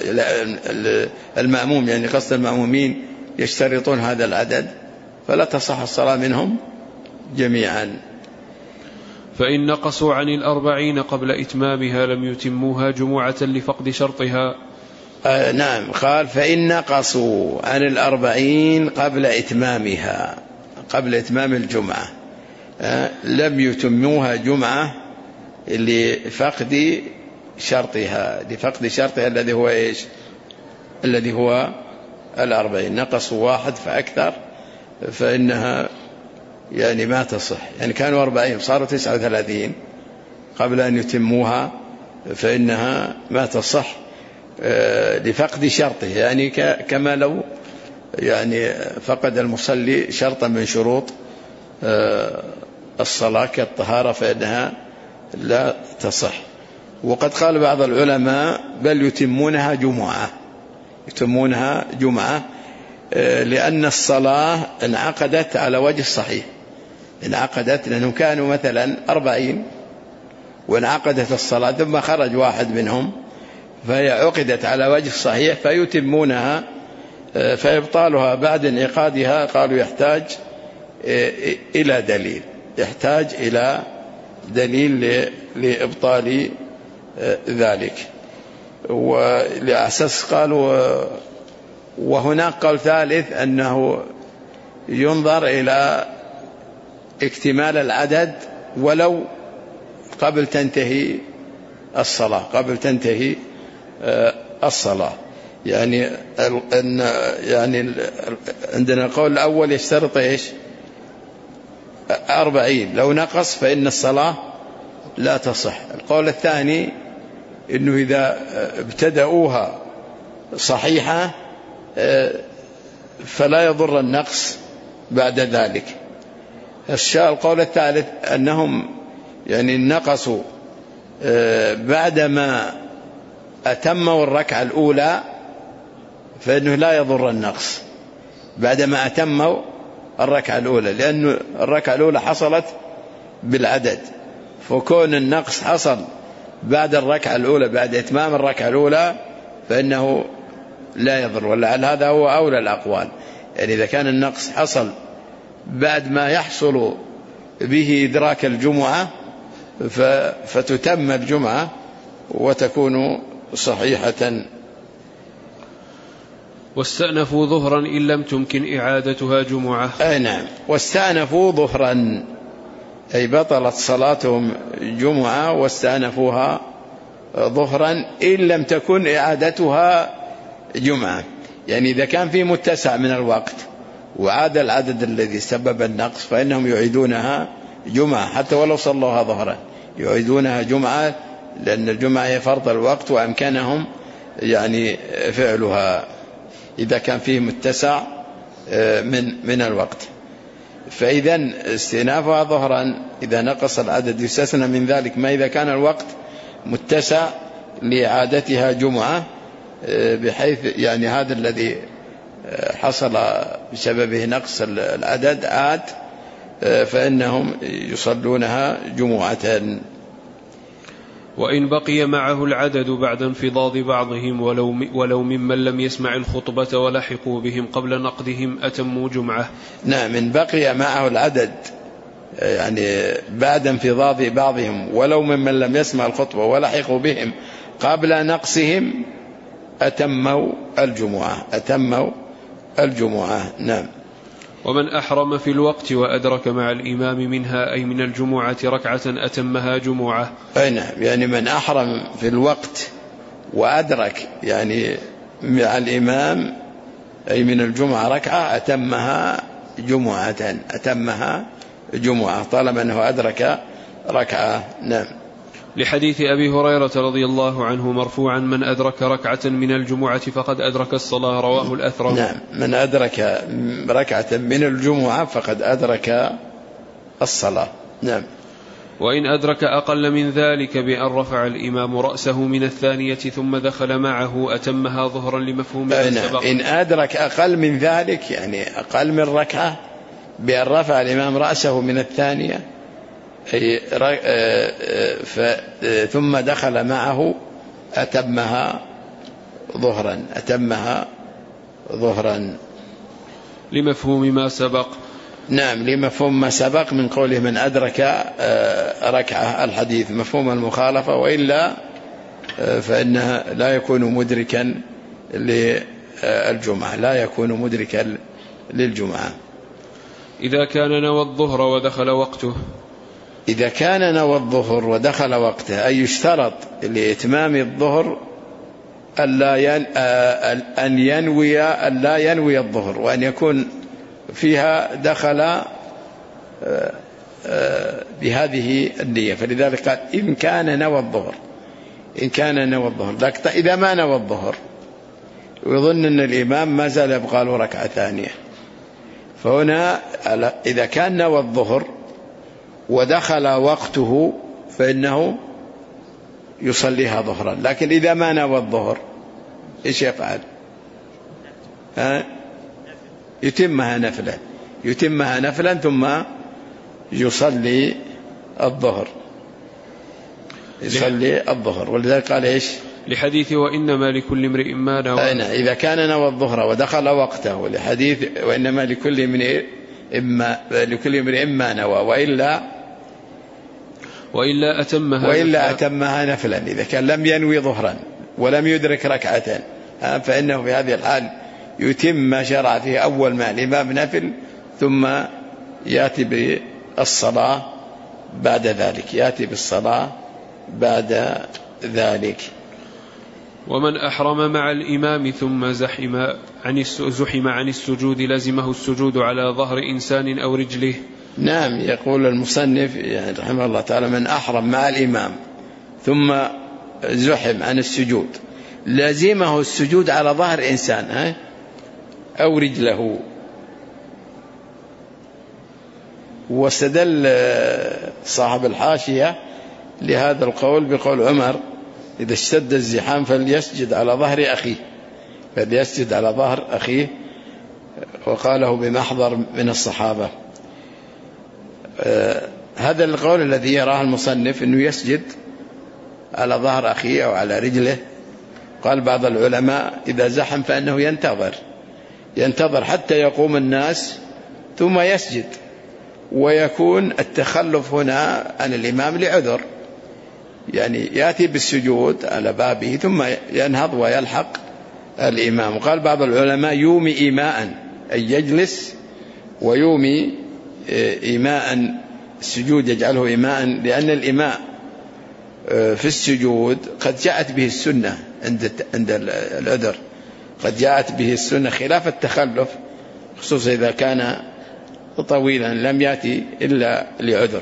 المأموم يعني قصد المأمومين يشترطون هذا العدد، فلا تصح الصلاة منهم جميعا. فإن نقصوا عن الأربعين قبل إتمامها لم يتموها جمعة لفقد شرطها. آه نعم. قال فإن نقصوا عن الأربعين قبل إتمامها، قبل إتمام الجمعة، آه لم يتموها جمعة لفقد شرطها، لفقد شرطها الذي هو إيش؟ الذي هو الأربعين. نقصوا واحد فأكثر فإنها يعني ما تصح، يعني كانوا أربعين صاروا تسعة وثلاثين قبل أن يتموها، فإنها ما تصح لفقد شرطه، يعني كما لو يعني فقد المصلي شرطا من شروط الصلاة كالطهارة، فإنها لا تصح. وقد قال بعض العلماء بل يتمونها جمعة، يتمونها جمعة لأن الصلاة انعقدت على وجه صحيح، انعقدت لأنهم كانوا مثلا أربعين وانعقدت الصلاة ثم خرج واحد منهم فهي عقدت على وجه صحيح فيتمونها، فإبطالها بعد انعقادها قالوا يحتاج إلى دليل، يحتاج إلى دليل لإبطال ذلك. ولأساس قالوا، وهناك قول ثالث أنه ينظر إلى اكتمال العدد ولو قبل تنتهي الصلاة، قبل تنتهي الصلاة. يعني يعني عندنا القول الأول يشترط إيش؟ أربعين، لو نقص فإن الصلاة لا تصح. القول الثاني إنه إذا ابتدأوها صحيحة فلا يضر النقص بعد ذلك. القول الثالث أنهم يعني نقصوا بعدما أتموا الركعة الأولى فإنه لا يضر النقص بعدما أتموا الركعة الأولى، لأن الركعة الأولى حصلت بالعدد، فكون النقص حصل بعد الركعة الأولى بعد إتمام الركعة الأولى فإنه لا يضر. ولعل هذا هو أولى الأقوال، يعني إذا كان النقص حصل بعد ما يحصل به إدراك الجمعة فتتم الجمعة وتكون صحيحة. واستأنفوا ظهرا إن لم تمكن إعادتها جمعة. أي نعم. واستأنفوا ظهرا أي بطلت صلاتهم جمعة واستأنفوها ظهرا إن لم تكن إعادتها جمعة، يعني إذا كان في متسع من الوقت وعاد العدد الذي سبب النقص فإنهم يعيدونها جمعة حتى ولو صلوها ظهرا، يعيدونها جمعة لأن الجمعة هي فرض الوقت وأمكنهم يعني فعلها إذا كان فيه متسع من من الوقت. فإذا استئنافها ظهرا إذا نقص العدد يستثنى من ذلك ما إذا كان الوقت متسع لإعادتها جمعة، بحيث يعني هذا الذي حصل بسببه نقص العدد عاد، فإنهم يصلونها جمعة. وإن بقي معه العدد بعد انفضاض بعضهم ولو, ولو ممن لم يسمع الخطبة ولحقوا بهم قبل نقضهم أتموا جمعة. نعم، إن بقي معه العدد يعني بعد انفضاض بعضهم ولو ممن لم يسمع الخطبة ولحقوا بهم قبل نقصهم أتموا الجمعة أتموا الجمعة. نعم. ومن أحرم في الوقت وأدرك مع الإمام منها أي من الجمعة ركعة أتمها جمعة. أي نعم، يعني من أحرم في الوقت وأدرك يعني مع الإمام أي من الجمعة ركعة أتمها جمعة أتمها جمعة طالما أنه أدرك ركعة. نعم. لحديث أبي هريرة رضي الله عنه مرفوعا من أدرك ركعة من الجمعة فقد أدرك الصلاة، رواه الأثرم. نعم، من أدرك ركعة من الجمعة فقد أدرك الصلاة. نعم. وإن أدرك أقل من ذلك بأن رفع الإمام رأسه من الثانية ثم دخل معه أتمها ظهرا لمفهوم ما سبق. إن أدرك أقل من ذلك يعني أقل من ركعة بأن رفع الإمام رأسه من الثانية ثم دخل معه أتمها ظهرا أتمها ظهرا لمفهوم ما سبق. نعم، لمفهوم ما سبق من قوله من أدرك ركعة الحديث مفهوم المخالفة، وإلا فإنها لا يكون مدركا للجمعة لا يكون مدركا للجمعة. إذا كان نوى الظهر ودخل وقته إذا كان نوى الظهر ودخل وقته أي يشترط لإتمام الظهر أن ينوي أن لا ينوي الظهر وأن يكون فيها دخل بهذه النية، فلذلك قال إن كان نوى الظهر إن كان نوى الظهر. لكن إذا ما نوى الظهر ويظن أن الإمام ما زال يبقى له ركعة ثانية، فهنا إذا كان نوى الظهر ودخل وقته فإنه يصليها ظهرا. لكن إذا ما نوى الظهر إيش يفعل؟ ها؟ يتمها نفلا يتمها نفلا ثم يصلي الظهر يصلي الظهر. ولذلك قال إيش؟ لحديث وإنما لكل امرئ ما نوى. إذا كان نوى الظهر ودخل وقته، لحديث وإنما لكل امرئ إما لكل امرئ ما نوى، وإلا وإلا أتمها وإلا أتمها نفلا. إذا كان لم ينوي ظهرا ولم يدرك ركعة فإنه في هذه الحال يتم ما شرع فيه أول ما الإمام نفل، ثم يأتي بالصلاة بعد ذلك يأتي بالصلاة بعد ذلك. ومن أحرم مع الإمام ثم زحم عن زحم عن السجود لزمه السجود على ظهر إنسان أو رجله. نعم، يقول المصنف يعني رحمه الله تعالى من أحرم مع الإمام ثم زحم عن السجود لزمه السجود على ظهر إنسان أو رجله. واستدل صاحب الحاشية لهذا القول بقول عمر إذا اشتد الزحام فليسجد على ظهر أخيه فليسجد على ظهر أخيه، وقاله بمحضر من الصحابة. آه هذا القول الذي يراه المصنف أنه يسجد على ظهر أخيه أو على رجله. قال بعض العلماء إذا زحم فإنه ينتظر ينتظر حتى يقوم الناس ثم يسجد، ويكون التخلف هنا عن الإمام لعذر، يعني يأتي بالسجود على بابه ثم ينهض ويلحق الإمام. قال بعض العلماء يومي إيماء أي يجلس ويومي إيماء، السجود يجعله إيماء، لأن الإيماء في السجود قد جاءت به السنة عند عند العذر، قد جاءت به السنة خلاف التخلف، خصوصا إذا كان طويلا لم يأتي إلا لعذر.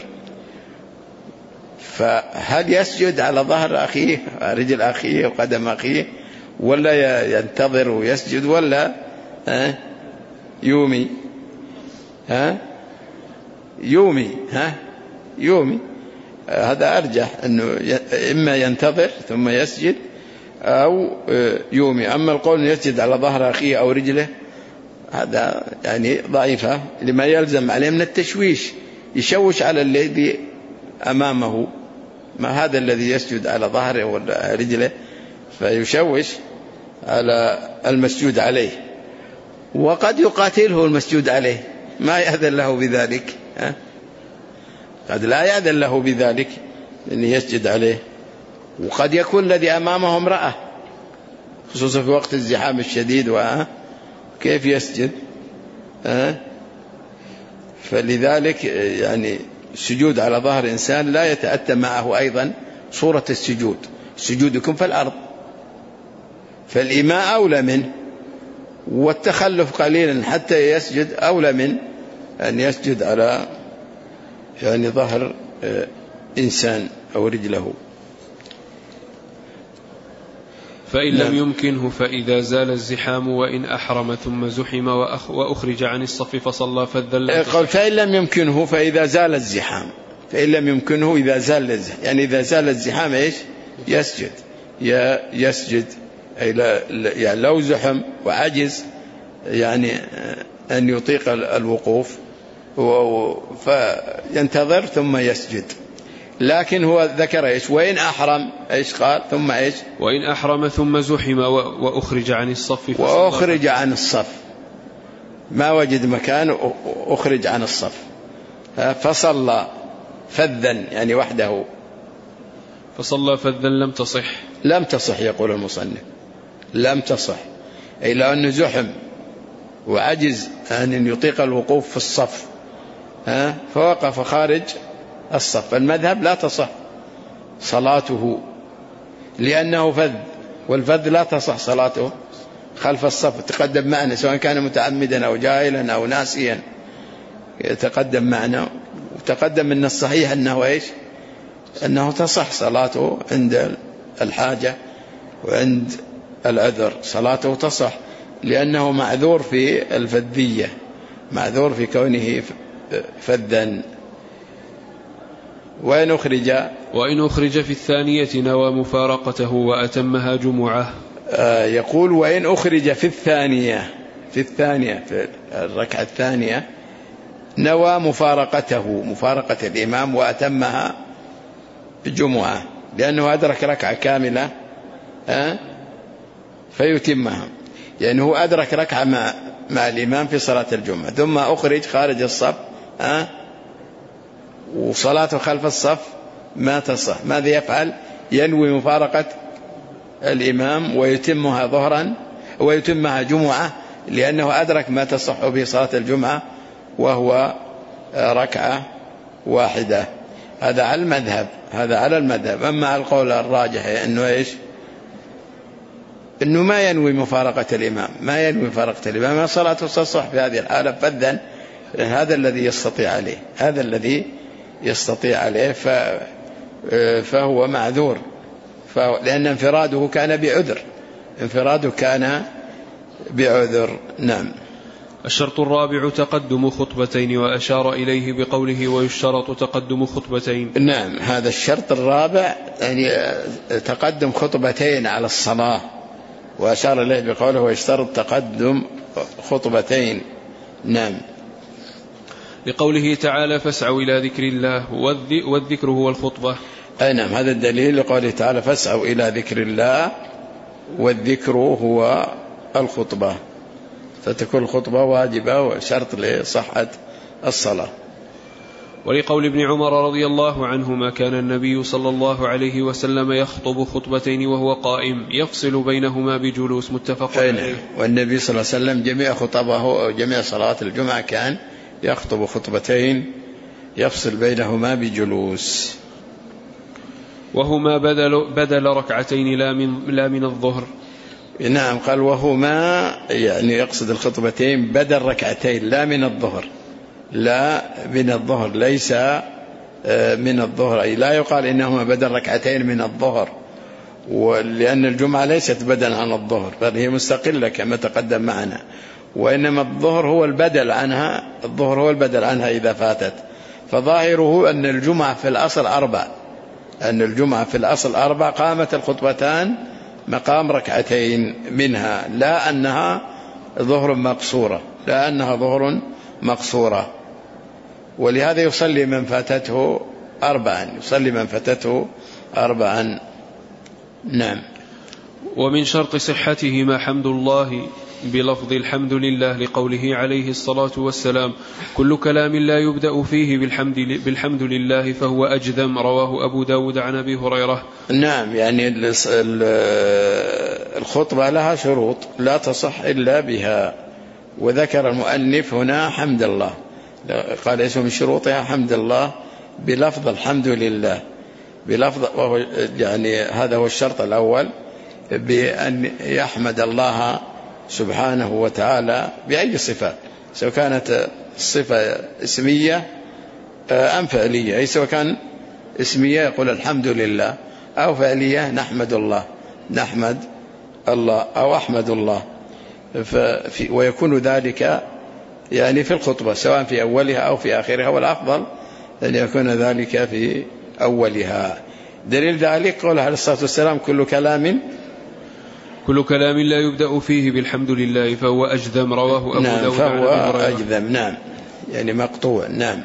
فهل يسجد على ظهر أخيه رجل أخيه وقدم أخيه، ولا ينتظر ويسجد، ولا ها يومي ها يومي ها يومي هذا أرجح أنه إما ينتظر ثم يسجد أو يومي. أما القول يسجد على ظهر أخيه أو رجله هذا يعني ضعيفة لما يلزم عليه من التشويش، يشوش على الذي أمامه، ما هذا الذي يسجد على ظهره ولا رجله فيشوش على المسجود عليه، وقد يقاتله المسجود عليه ما يأذن له بذلك، قد لا يأذن له بذلك أن يسجد عليه. وقد يكون الذي أمامه امرأة خصوصا في وقت الزحام الشديد وكيف يسجد، فلذلك يعني السجود على ظهر إنسان لا يتأتى معه أيضا صورة السجود، السجود يكون في الأرض فالإيماء أولى منه، والتخلف قليلا حتى يسجد أولى من أن يسجد على يعني ظهر إنسان أو رجله. فإن لم يمكنه فإذا زال الزحام وإن أحرم ثم زحم وأخرج عن الصف فصلى فذل. قال فإن لم يمكنه فإذا زال الزحام، فإن لم يمكنه إذا زال الزحام يعني إذا زال الزحام إيش يسجد يسجد يعني لو زحم وعجز يعني أن يطيق الوقوف فينتظر ثم يسجد. لكن هو ذكر إيش وإن أحرم إيش قال ثم إيش وإن أحرم ثم زحم وأخرج عن الصف وأخرج عن الصف ما وجد مكان أخرج عن الصف فصلى فذا يعني وحده فصلى فذا لم تصح لم تصح يقول المصنف لم تصح أي لأنه زحم وعجز أن يطيق الوقوف في الصف فوقف خارج الصف. المذهب لا تصح صلاته لأنه فذ، والفذ لا تصح صلاته خلف الصف. تقدم معنا سواء كان متعمدا أو جاهلا أو ناسيا يتقدم معنا، وتقدم من الصحيح أنه إيش أنه تصح صلاته عند الحاجة وعند العذر، صلاته تصح لأنه معذور في الفذية، معذور في كونه فذا. وإن أخرج وإن أخرج في الثانية نوى مفارقته وأتمها جمعة. آه يقول وإن أخرج في الثانية في الثانية في الركعة الثانية نوى مفارقته مفارقة الإمام وأتمها جمعة لأنه أدرك ركعة كاملة آه فيتمها، يعني هو أدرك ركعة مع, مع الإمام في صلاة الجمعة ثم أخرج خارج الصف آه وصلاته خلف الصف ما تصح. ماذا يفعل؟ ينوي مفارقة الإمام ويتمها ظهرا ويتمها جمعة لأنه أدرك ما تصح به صلاة الجمعة وهو ركعة واحدة. هذا على المذهب هذا على المذهب. أما على القول الراجح أنه إيش أنه ما ينوي مفارقة الإمام ما ينوي مفارقة الإمام صلاته تصح في هذه الحالة فذا. هذا الذي يستطيع عليه هذا الذي يستطيع عليه فهو معذور لأن انفراده كان بعذر انفراده كان بعذر. نعم. الشرط الرابع تقدم خطبتين وأشار إليه بقوله ويشترط تقدم خطبتين. نعم هذا الشرط الرابع يعني تقدم خطبتين على الصلاة وأشار إليه بقوله ويشترط تقدم خطبتين. نعم. لقوله تعالى فاسعوا إلى ذكر الله والذكر هو الخطبة. أي نعم هذا الدليل لقوله تعالى فاسعوا إلى ذكر الله والذكر هو الخطبة، فتكون الخطبة واجبة وشرط لصحة الصلاة. ولقول ابن عمر رضي الله عنهما كان النبي صلى الله عليه وسلم يخطب خطبتين وهو قائم يفصل بينهما بجلوس متفق عليه. والنبي صلى الله عليه وسلم جميع خطبه أو جميع صلاة الجمعة كان يخطب خطبتين يفصل بينهما بجلوس. وهما بدل, بدل ركعتين لا من, لا من الظهر. نعم قال وهما يعني يقصد الخطبتين بدل ركعتين لا من الظهر لا من الظهر ليس من الظهر أي لا يقال إنهما بدل ركعتين من الظهر ولأن الجمعة ليست بدل عن الظهر بل هي مستقلة كما تقدم معنا، وإنما الظهر هو البدل عنها الظهر هو البدل عنها إذا فاتت فظاهره أن الجمعة في الأصل أربع، أن الجمعة في الأصل أربع، قامت الخطبتان مقام ركعتين منها، لا أنها ظهر مقصورة، لا أنها ظهر مقصورة. ولهذا يصلي من فاتته أربعا، يصلي من فاتته أربعا. نعم. ومن شرط صحتهما حمد الله بلفظ الحمد لله لقوله عليه الصلاة والسلام: كل كلام لا يبدأ فيه بالحمد, بالحمد لله فهو أجذم، رواه أبو داود عن أبي هريرة. نعم، يعني الخطبة لها شروط لا تصح إلا بها، وذكر المؤلف هنا حمد الله، قال اسم من شروطها حمد الله بلفظ الحمد لله، بلفظ، وهو يعني هذا هو الشرط الأول، بأن يحمد الله سبحانه وتعالى بأي صفة، سواء كانت الصفة اسمية أم فعلية، أي سواء كان اسمية يقول الحمد لله، أو فعلية نحمد الله نحمد الله أو أحمد الله. ففي ويكون ذلك يعني في الخطبة سواء في أولها أو في آخرها، والأفضل أن يكون ذلك في أولها. دليل ذلك قول عليه الصلاة والسلام: كل كلام كل كلام لا يبدأ فيه بالحمد لله فهو أجذم، رواه أبو نعم داود فهو عن أبي هريرة. أجذم، نعم يعني مقطوع. نعم.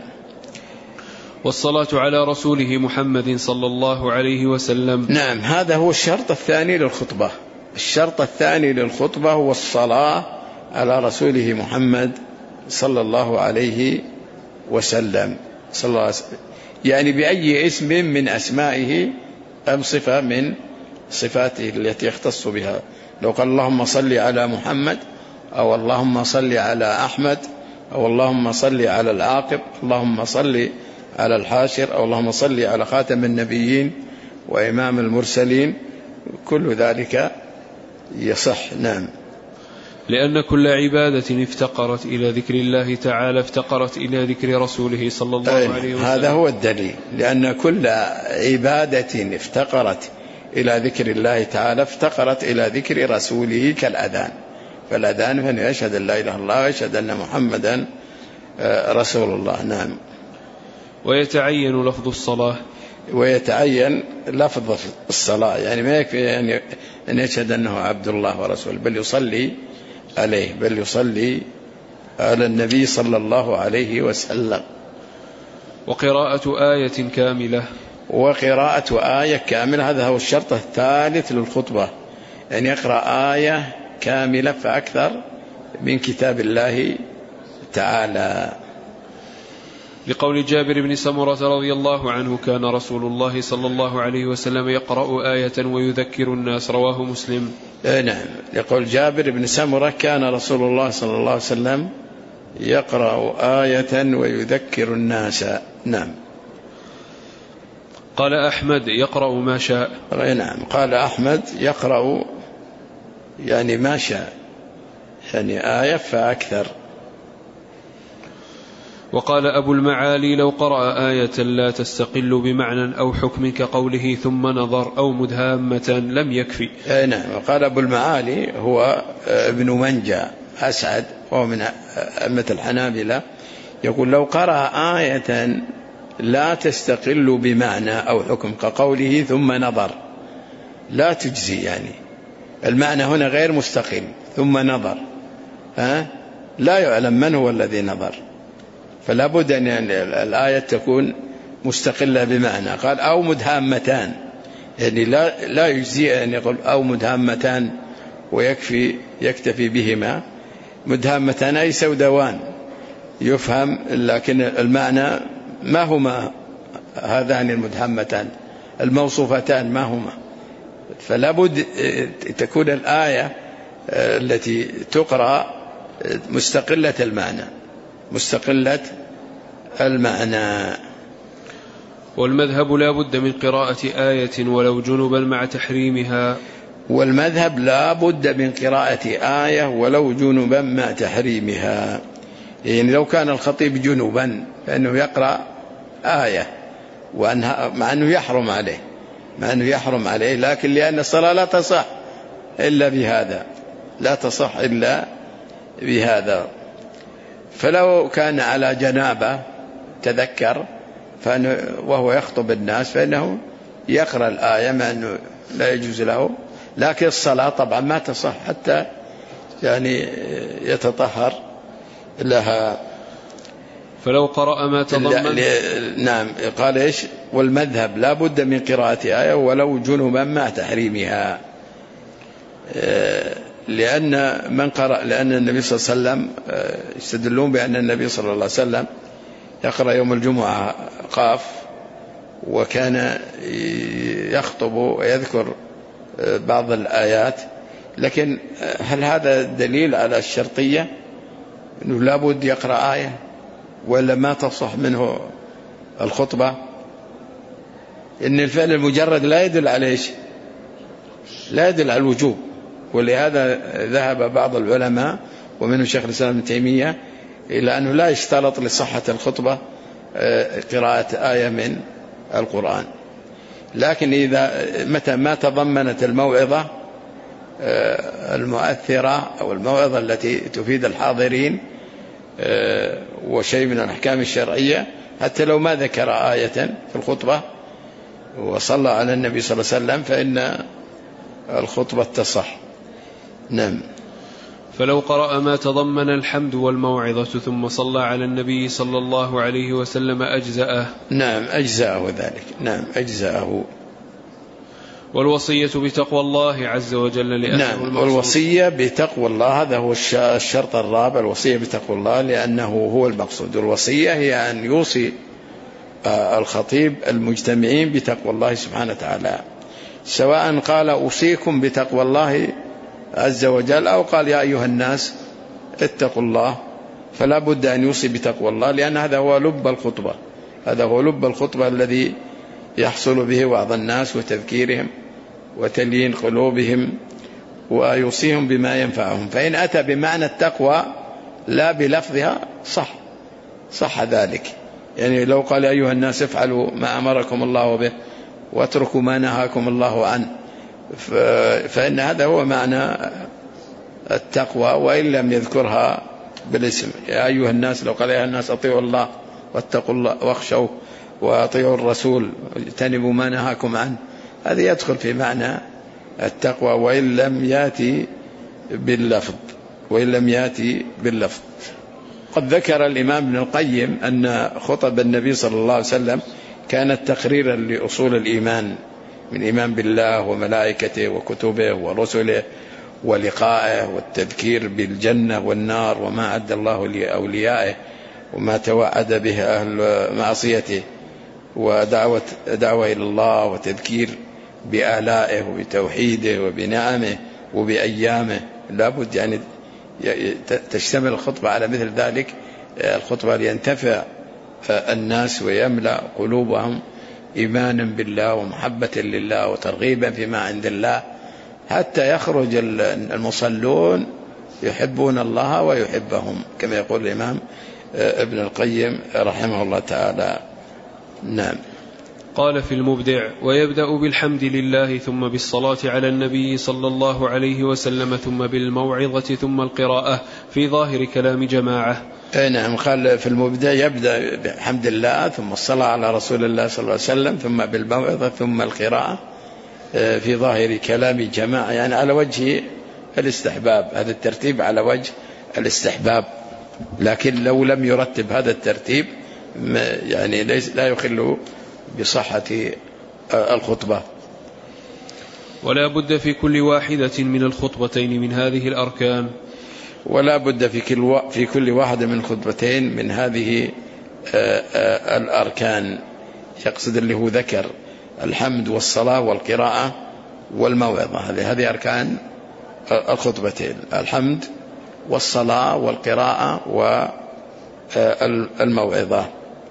والصلاة على رسوله محمد صلى الله عليه وسلم. نعم، هذا هو الشرط الثاني للخطبة. الشرط الثاني للخطبة هو الصلاة على رسوله محمد صلى الله عليه وسلم، صلى الله عليه وسلم، يعني بأي اسم من أسمائه أم صفة من صفاته التي يختص بها. لو قال اللهم صل على محمد، أو اللهم صل على أحمد، أو اللهم صل على العاقب، اللهم صل على الحاشر، أو اللهم صل على خاتم النبيين وإمام المرسلين، كل ذلك يصح. نعم. لأن كل عبادة افتقرت إلى ذكر الله تعالى افتقرت إلى ذكر رسوله صلى الله عليه وسلم. هذا هو الدليل، لأن كل عبادة افتقرت إلى ذكر الله تعالى افتقرت إلى ذكر رسوله، كالأذان، فالأذان فإنه يشهد أن لا إله إلا الله ويشهد أن محمدا رسول الله. نعم. ويتعين لفظ الصلاة، ويتعين لفظ الصلاة، يعني ما يكفي يعني أن يشهد أنه عبد الله ورسوله، بل يصلي عليه، بل يصلي على النبي صلى الله عليه وسلم. وقراءة آية كاملة، وقراءة آية كاملة، هذا هو الشرط الثالث للخطبة، أن يقرأ آية كاملة فأكثر من كتاب الله تعالى. لقول جابر بن سمرة رضي الله عنه: كان رسول الله صلى الله عليه وسلم يقرأ آية ويذكر الناس، رواه مسلم. نعم، لقول جابر بن سمرة كان رسول الله صلى الله عليه وسلم يقرأ آية ويذكر الناس. نعم. قال أحمد: يقرأ ما شاء. نعم، قال أحمد: يقرأ يعني ما شاء، يعني آية فأكثر. وقال أبو المعالي: لو قرأ آية لا تستقل بمعنى أو حكم كقوله ثم نظر أو مدهامة لم يكفي. نعم. وقال أبو المعالي هو ابن منجى أسعد، وهو من أئمة الحنابلة، يقول: لو قرأ آية لا تستقل بمعنى أو حكم كقوله ثم نظر لا تجزي، يعني المعنى هنا غير مستقل، ثم نظر ها لا يعلم من هو الذي نظر، فلا بد أن الآية تكون مستقلة بمعنى. قال: أو مدهامتان، يعني لا لا يجزي أن يقول أو مدهامتان ويكفي يكتفي بهما. مدهامتان أي سوداوان يفهم، لكن المعنى ما هما هذان المدهامتان الموصوفتان ما هما، فلا بد تكون الآية التي تقرأ مستقلة المعنى، مستقلة المعنى. والمذهب لا بد من قراءة آية ولو جنبا مع تحريمها. والمذهب لا بد من قراءة آية ولو جنبا مع تحريمها، يعني لو كان الخطيب جنبا فإنه يقرأ آية وأنها مع أنه يحرم عليه مع أنه يحرم عليه لكن لأن الصلاة لا تصح إلا بهذا، لا تصح إلا بهذا. فلو كان على جنابة تذكر فأنه وهو يخطب الناس فإنه يقرأ الآية مع أنه لا يجوز له، لكن الصلاة طبعا ما تصح حتى يعني يتطهر لها. فلو قرأ ما تضمن. نعم قال إيش؟ والمذهب لا بد من قراءة آية ولو جنبا مع تحريمها، لأن من قرأ لأن النبي صلى الله عليه وسلم يستدلون بأن النبي صلى الله عليه وسلم يقرأ يوم الجمعة قاف، وكان يخطب ويذكر بعض الآيات، لكن هل هذا دليل على الشرطية أنه لا بد يقرأ آية ولا ما تصح منه الخطبة؟ إن الفعل المجرد لا يدل على إيش؟ لا يدل على الوجوب، ولهذا ذهب بعض العلماء ومنه شيخ الإسلام ابن تيمية إلى أنه لا يشترط لصحة الخطبة قراءة آية من القرآن، لكن إذا متى ما تضمنت الموعظة المؤثرة أو الموعظة التي تفيد الحاضرين وشيء من الأحكام الشرعية، حتى لو ما ذكر آية في الخطبة وصلى على النبي صلى الله عليه وسلم فإن الخطبة تصح. نعم. فلو قرأ ما تضمن الحمد والموعظة ثم صلى على النبي صلى الله عليه وسلم أجزأه. نعم أجزأه ذلك. نعم أجزأه. والوصية بتقوى الله عز وجل لأنه نعم والوصية بتقوى الله هذا هو الشرط الرابع، الوصية بتقوى الله لأنه هو المقصود. الوصية هي أن يوصي الخطيب المجتمعين بتقوى الله سبحانه وتعالى، سواء قال أوصيكم بتقوى الله عز وجل أو قال يا أيها الناس اتقوا الله، فلا بد أن يوصي بتقوى الله، لأن هذا هو لب الخطبة، هذا هو لب الخطبة الذي يحصل به وعظ الناس وتذكيرهم وتليين قلوبهم ويوصيهم بما ينفعهم. فإن أتى بمعنى التقوى لا بلفظها صح صح ذلك، يعني لو قال أيها الناس افعلوا ما أمركم الله به واتركوا ما نهاكم الله عنه فإن هذا هو معنى التقوى، وإن لم يذكرها بالاسم. يا أيها الناس لو قال يا الناس أطيعوا الله واتقوا الله واخشوا وأطيعوا الرسول واجتنبوا ما نهاكم عنه، هذا يدخل في معنى التقوى وإن لم يأتي باللفظ وإن لم يأتي باللفظ. قد ذكر الإمام ابن القيم أن خطب النبي صلى الله عليه وسلم كانت تقريرا لأصول الإيمان من إيمان بالله وملائكته وكتبه ورسله ولقائه والتذكير بالجنة والنار وما عد الله لأوليائه وما توعد به أهل معصيته، ودعوة دعوة إلى الله وتذكير بآلائه وبتوحيده وبنعمه وبأيامه. لابد يعني تشتمل الخطبة على مثل ذلك، الخطبة لينتفع الناس ويملأ قلوبهم إيمانا بالله ومحبة لله وترغيبا فيما عند الله، حتى يخرج المصلون يحبون الله ويحبهم كما يقول الإمام ابن القيم رحمه الله تعالى. نعم. قال في المبدع: ويبدأ بالحمد لله ثم بالصلاة على النبي صلى الله عليه وسلم ثم بالموعظة ثم القراءة في ظاهر كلام جماعة. نعم. قال في المبدع يبدأ بحمد الله ثم الصلاة على رسول الله صلى الله عليه وسلم ثم بالموعظة ثم القراءة في ظاهر كلام جماعة، يعني على وجه الاستحباب، هذا الترتيب على وجه الاستحباب، لكن لو لم يرتب هذا الترتيب يعني لا يخل بصحة الخطبة. ولا بد في كل واحدة من الخطبتين من هذه الأركان ولا بد في كل في كل واحدة من الخطبتين من هذه الأركان، يقصد اللي هو ذكر الحمد والصلاة والقراءة والموعظة، هذه هذه أركان الخطبتين: الحمد والصلاة والقراءة والموعظة.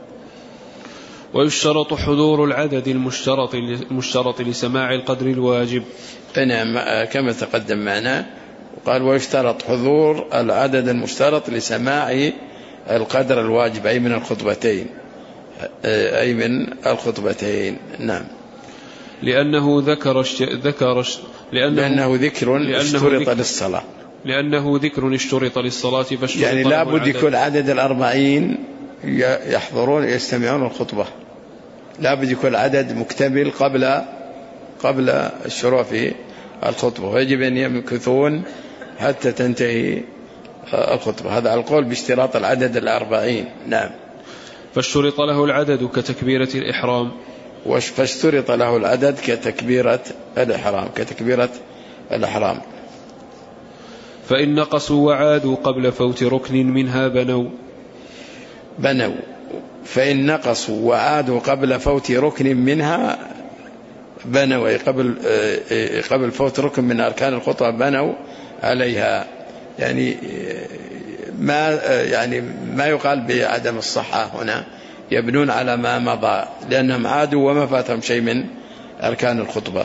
ويشترط حضور العدد المشترط المشترط لسماع القدر الواجب. نعم كما تقدم معنا، وقال ويشترط حضور العدد المشترط لسماع القدر الواجب أي من الخطبتين أي من الخطبتين. نعم. لأنه ذكر اشت... ذكر اشت... لأنه, لأنه ذكر اشترط للصلاة لأنه ذكر اشترط للصلاة فاشترط يعني لا بد يكون عدد الأربعين يحضرون يستمعون الخطبة، لا بد يكون العدد مكتمل قبل قبل الشروع في الخطبة، ويجب أن يمكثون حتى تنتهي الخطبة. هذا على القول باشتراط العدد الأربعين. نعم. فاشترط له العدد كتكبيرة الإحرام. فاشترط له العدد كتكبيرة الإحرام كتكبيرة الإحرام. فإن نقصوا وعادوا قبل فوت ركن منها بنوا بنوا فإن نقصوا وعادوا قبل فوت ركن منها بنوا، أي قبل قبل فوت ركن من أركان الخطبة بنوا عليها. يعني ما يعني ما يقال بعدم الصحة هنا، يبنون على ما مضى لأنهم عادوا وما فاتهم شيء من أركان الخطبة.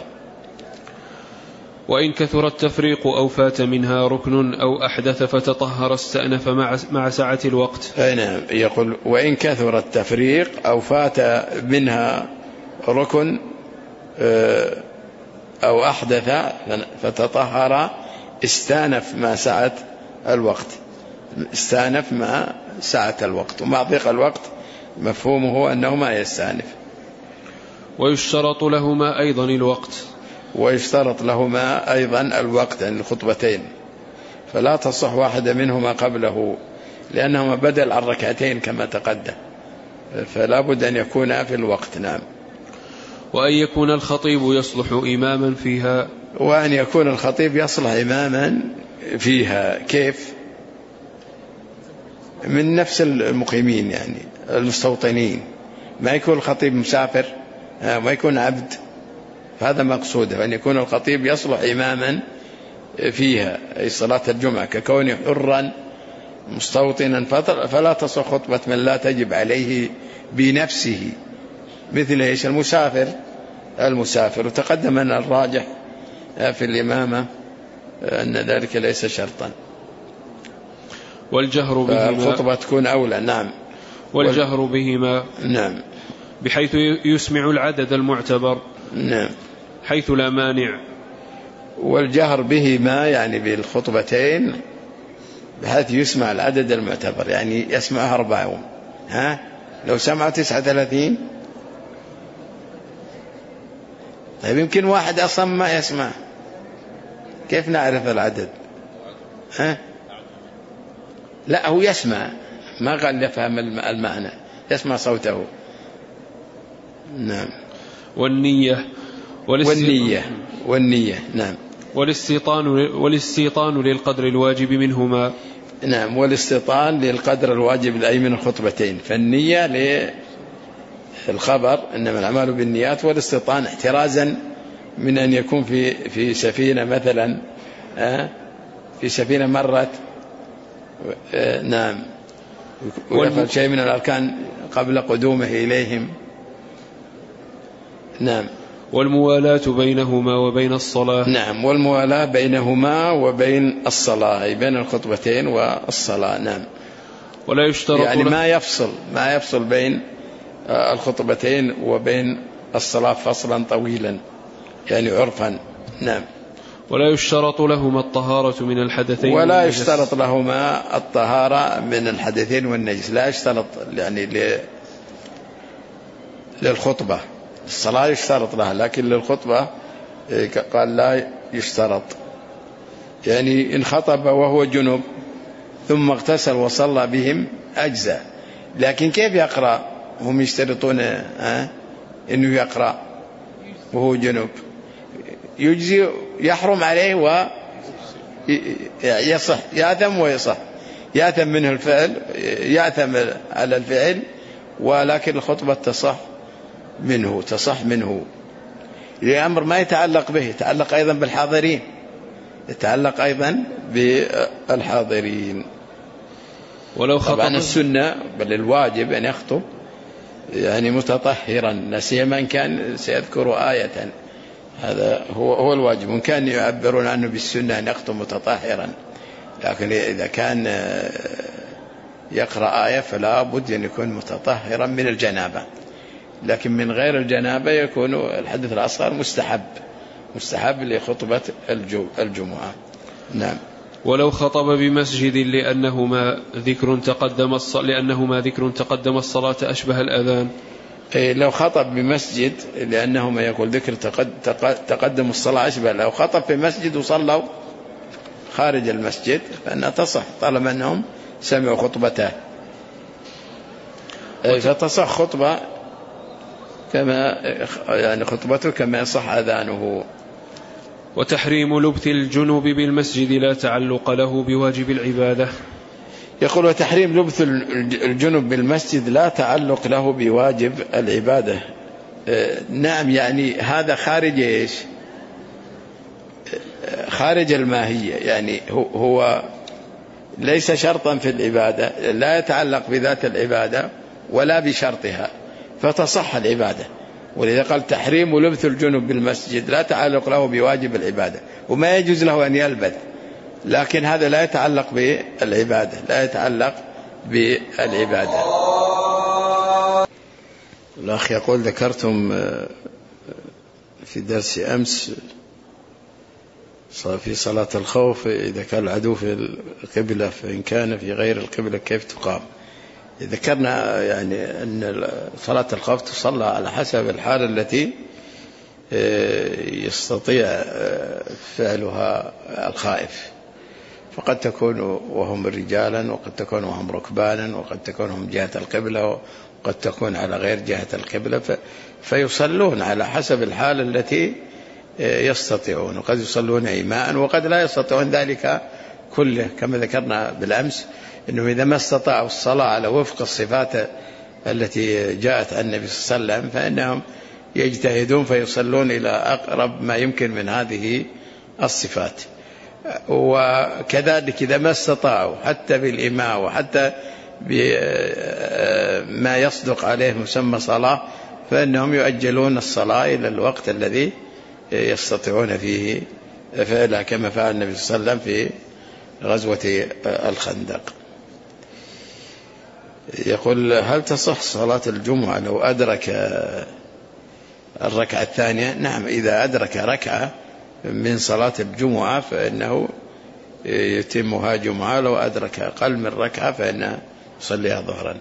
وإن كثر التفريق أو فات منها ركن أو أحدث فتطهر استأنف مع مع سعة الوقت. نعم. يقول وإن كثر التفريق أو فات منها ركن أو أحدث فتطهر استأنف مع سعة الوقت. استأنف مع سعة الوقت، ومع ضيق الوقت مفهومه أنه ما يستأنف. ويشترط لهما أيضا الوقت. ويشترط لهما أيضا الوقت عن الخطبتين، فلا تصح واحدة منهما قبله لأنهما بدل عن ركعتين كما تقدم، فلا بد أن يكون في الوقت. نعم. وأن يكون الخطيب يصلح إماما فيها. وأن يكون الخطيب يصلح إماما فيها. كيف؟ من نفس المقيمين يعني المستوطنين، ما يكون الخطيب مسافر، ما يكون عبد، هذا مقصوده. أن يكون الخطيب يصلح إماما فيها، أي صلاة الجمعة، ككونه حرا مستوطنا فلا تصح خطبة من لا تجب عليه بنفسه، مثل إيش؟ المسافر المسافر وتقدم أن الراجح في الإمامة أن ذلك ليس شرطا. والجهر بهما الخطبة تكون أولى. نعم. والجهر بهما. نعم. بحيث يسمع العدد المعتبر. نعم. حيث لا مانع. والجهر بهما يعني بالخطبتين بحيث يسمع العدد المعتبر، يعني يسمعها أربعون. ها لو سمعوا تسعة ثلاثين طيب يمكن واحد أصلا ما يسمع، كيف نعرف العدد؟ ها لا هو يسمع، ما قال يفهم المعنى، يسمع صوته. نعم. والنية والنية والنية. نعم. والاستيطان والاستيطان للقدر الواجب منهما. نعم. والاستيطان للقدر الواجب أي من الخطبتين. فالنية للخبر إنما الأعمال بالنيات، والاستيطان احترازا من أن يكون في في سفينة مثلا، في سفينة مرت، نعم، ويفعل شيء من الأركان قبل قدومه إليهم. نعم. والموالاة بينهما وبين الصلاة. نعم. والموالاة بينهما وبين الصلاة، أي بين الخطبتين والصلاة. نعم. ولا يشترط يعني ما يفصل ما يفصل بين الخطبتين وبين الصلاة فصلا طويلا يعني عرفا. نعم. ولا يشترط لهما الطهارة من الحدثين ولا والنجس. يشترط لهما الطهارة من الحدثين والنجس، لا يشترط يعني للخطبة. الصلاة يشترط لها، لكن للخطبة قال لا يشترط. يعني إن خطب وهو جنب ثم اغتسل وصلى بهم أجزاء، لكن كيف يقرأ؟ هم يشترطون أه؟ إنه يقرأ وهو جنب، يجزي يحرم عليه ويصح، يأثم ويصح، يأثم منه الفعل، يأثم على الفعل، ولكن الخطبة تصح منه تصح منه لأمر ما يتعلق به، يتعلق أيضا بالحاضرين، يتعلق أيضا بالحاضرين. ولو خطب طبعا السنة بل الواجب أن يخطب يعني متطهرا، نسيما من كان سيذكر آية، هذا هو هو الواجب. وإن كان يعبرون عنه بالسنة أن يخطب متطهرا، لكن إذا كان يقرأ آية فلا بد أن يكون متطهرا من الجنابة، لكن من غير الجنابة يكون الحدث الأصغر مستحب مستحب لخطبة الجمعة. نعم. ولو خطب بمسجد لأنهما ذكر تقدم لأنهما ذكر تقدم الصلاة أشبه الأذان. لو خطب بمسجد لأنهما يقول ذكر تقدم الصلاة أشبه، لو خطب في مسجد وصلوا خارج المسجد فإنها تصح طالما أنهم سمعوا خطبته، فتصح خطبة كما يعني خطبته كما يصح أذانه. وتحريم لبث الجنوب بالمسجد لا تعلق له بواجب العبادة. يقول وتحريم لبث الجنوب بالمسجد لا تعلق له بواجب العبادة. نعم، يعني هذا خارج إيش؟ خارج الماهية، يعني هو ليس شرطا في العبادة، لا يتعلق بذات العبادة ولا بشرطها، فتصح العبادة. ولذا قال تحريم لبث الجنوب بالمسجد لا تعلق له بواجب العبادة، وما يجوز له أن يلبث، لكن هذا لا يتعلق بالعبادة، لا يتعلق بالعبادة. الأخ يقول ذكرتم في درس أمس في صلاة الخوف إذا كان العدو في القبلة فإن كان في غير القبلة كيف تقام. ذكرنا يعني أن صلاة الخوف تصلى على حسب الحالة التي يستطيع فعلها الخائف، فقد تكون وهم رجالا، وقد تكون وهم ركبانا، وقد تكون هم جهة القبلة، وقد تكون على غير جهة القبلة، فيصلون على حسب الحالة التي يستطيعون، وقد يصلون إيماء وقد لا يستطيعون ذلك كله، كما ذكرنا بالأمس أنه إذا ما استطاعوا الصلاة على وفق الصفات التي جاءت عن النبي صلى الله عليه وسلم فإنهم يجتهدون فيصلون إلى أقرب ما يمكن من هذه الصفات. وكذلك إذا ما استطاعوا حتى بالإماء وحتى بما يصدق عليه مسمى صلاة فإنهم يؤجلون الصلاة إلى الوقت الذي يستطيعون فيه فعلها، كما فعل النبي صلى الله عليه وسلم في غزوة الخندق. يقول هل تصح صلاة الجمعة لو أدرك الركعة الثانية؟ نعم، إذا أدرك ركعة من صلاة الجمعة فإنه يتمها جمعة، لو أدرك أقل من ركعة فإنه يصليها ظهرا.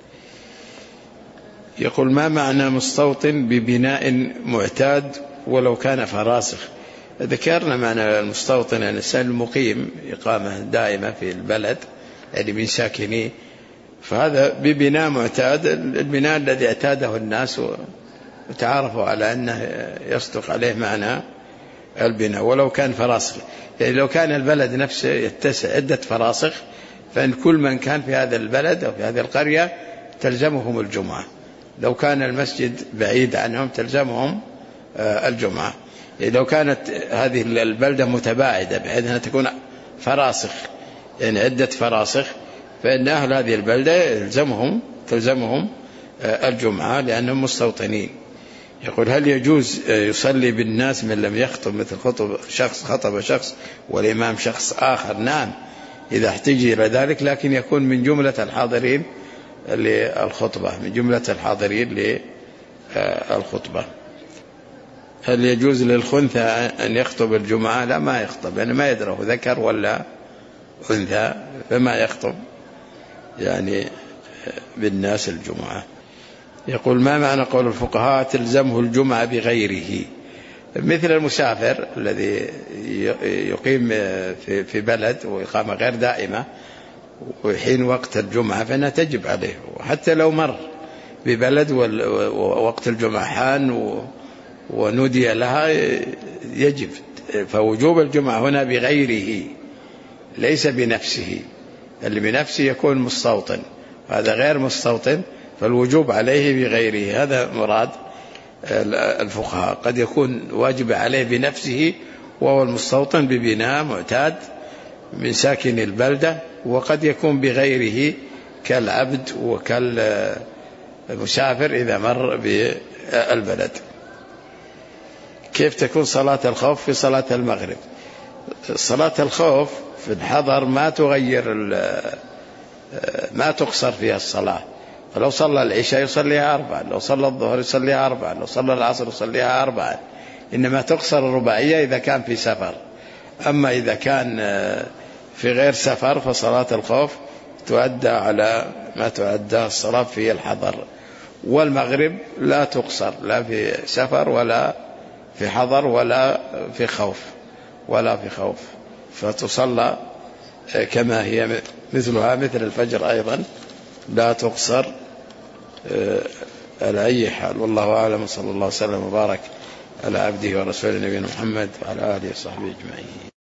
يقول ما معنى مستوطن ببناء معتاد ولو كان فراسخ؟ ذكرنا معنى المستوطن يعني الإنسان المقيم إقامة دائمة في البلد يعني من ساكنيه، فهذا ببناء معتاد، البناء الذي اعتاده الناس وتعارفوا على أنه يصدق عليه معنى البناء ولو كان فراسخ. يعني لو كان البلد نفسه يتسع عدة فراسخ فإن كل من كان في هذا البلد أو في هذه القرية تلزمهم الجمعة، لو كان المسجد بعيد عنهم تلزمهم الجمعة. يعني لو كانت هذه البلدة متباعدة بحيث أنها تكون فراسخ يعني عدة فراسخ فإن أهل هذه البلدة يلزمهم تلزمهم الجمعة لأنهم مستوطنين. يقول هل يجوز يصلي بالناس من لم يخطب، مثل خطب شخص خطب شخص والإمام شخص آخر؟ نعم إذا احتج إلى ذلك، لكن يكون من جملة الحاضرين للخطبة، من جملة الحاضرين للخطبة. هل يجوز للخنثى أن يخطب الجمعة؟ لا، ما يخطب، يعني ما يدره ذكر ولا أنثى فما يخطب يعني بالناس الجمعة. يقول ما معنى قول الفقهاء تلزمه الجمعة بغيره؟ مثل المسافر الذي يقيم في بلد وإقامة غير دائمة وحين وقت الجمعة فإنها تجب عليه، وحتى لو مر ببلد ووقت الجمعة حان ونودي لها يجب، فوجوب الجمعة هنا بغيره ليس بنفسه، اللي بنفسه يكون مستوطن، هذا غير مستوطن فالوجوب عليه بغيره، هذا مراد الفقهاء. قد يكون واجب عليه بنفسه وهو المستوطن ببناء معتاد من ساكن البلدة، وقد يكون بغيره كالعبد وكالمسافر إذا مر بالبلد. كيف تكون صلاة الخوف في صلاة المغرب؟ صلاة الخوف في الحضر ما تغير ما تقصر فيها الصلاة، فلو صلى العشاء يصليها أربعة، لو صلى الظهر يصليها أربعة، لو صلى العصر يصليها أربعة، إنما تقصر الرباعية إذا كان في سفر. أما إذا كان في غير سفر فصلاة الخوف تؤدى على ما تؤدى الصلاة في الحضر. والمغرب لا تقصر لا في سفر ولا في حضر ولا في خوف ولا في خوف، فتصلى كما هي مثلها مثل الفجر أيضا لا تقصر على أي حال. والله أعلم، صلى الله وسلم وبارك على عبده ورسوله نبينا محمد وعلى آله وصحبه أجمعين.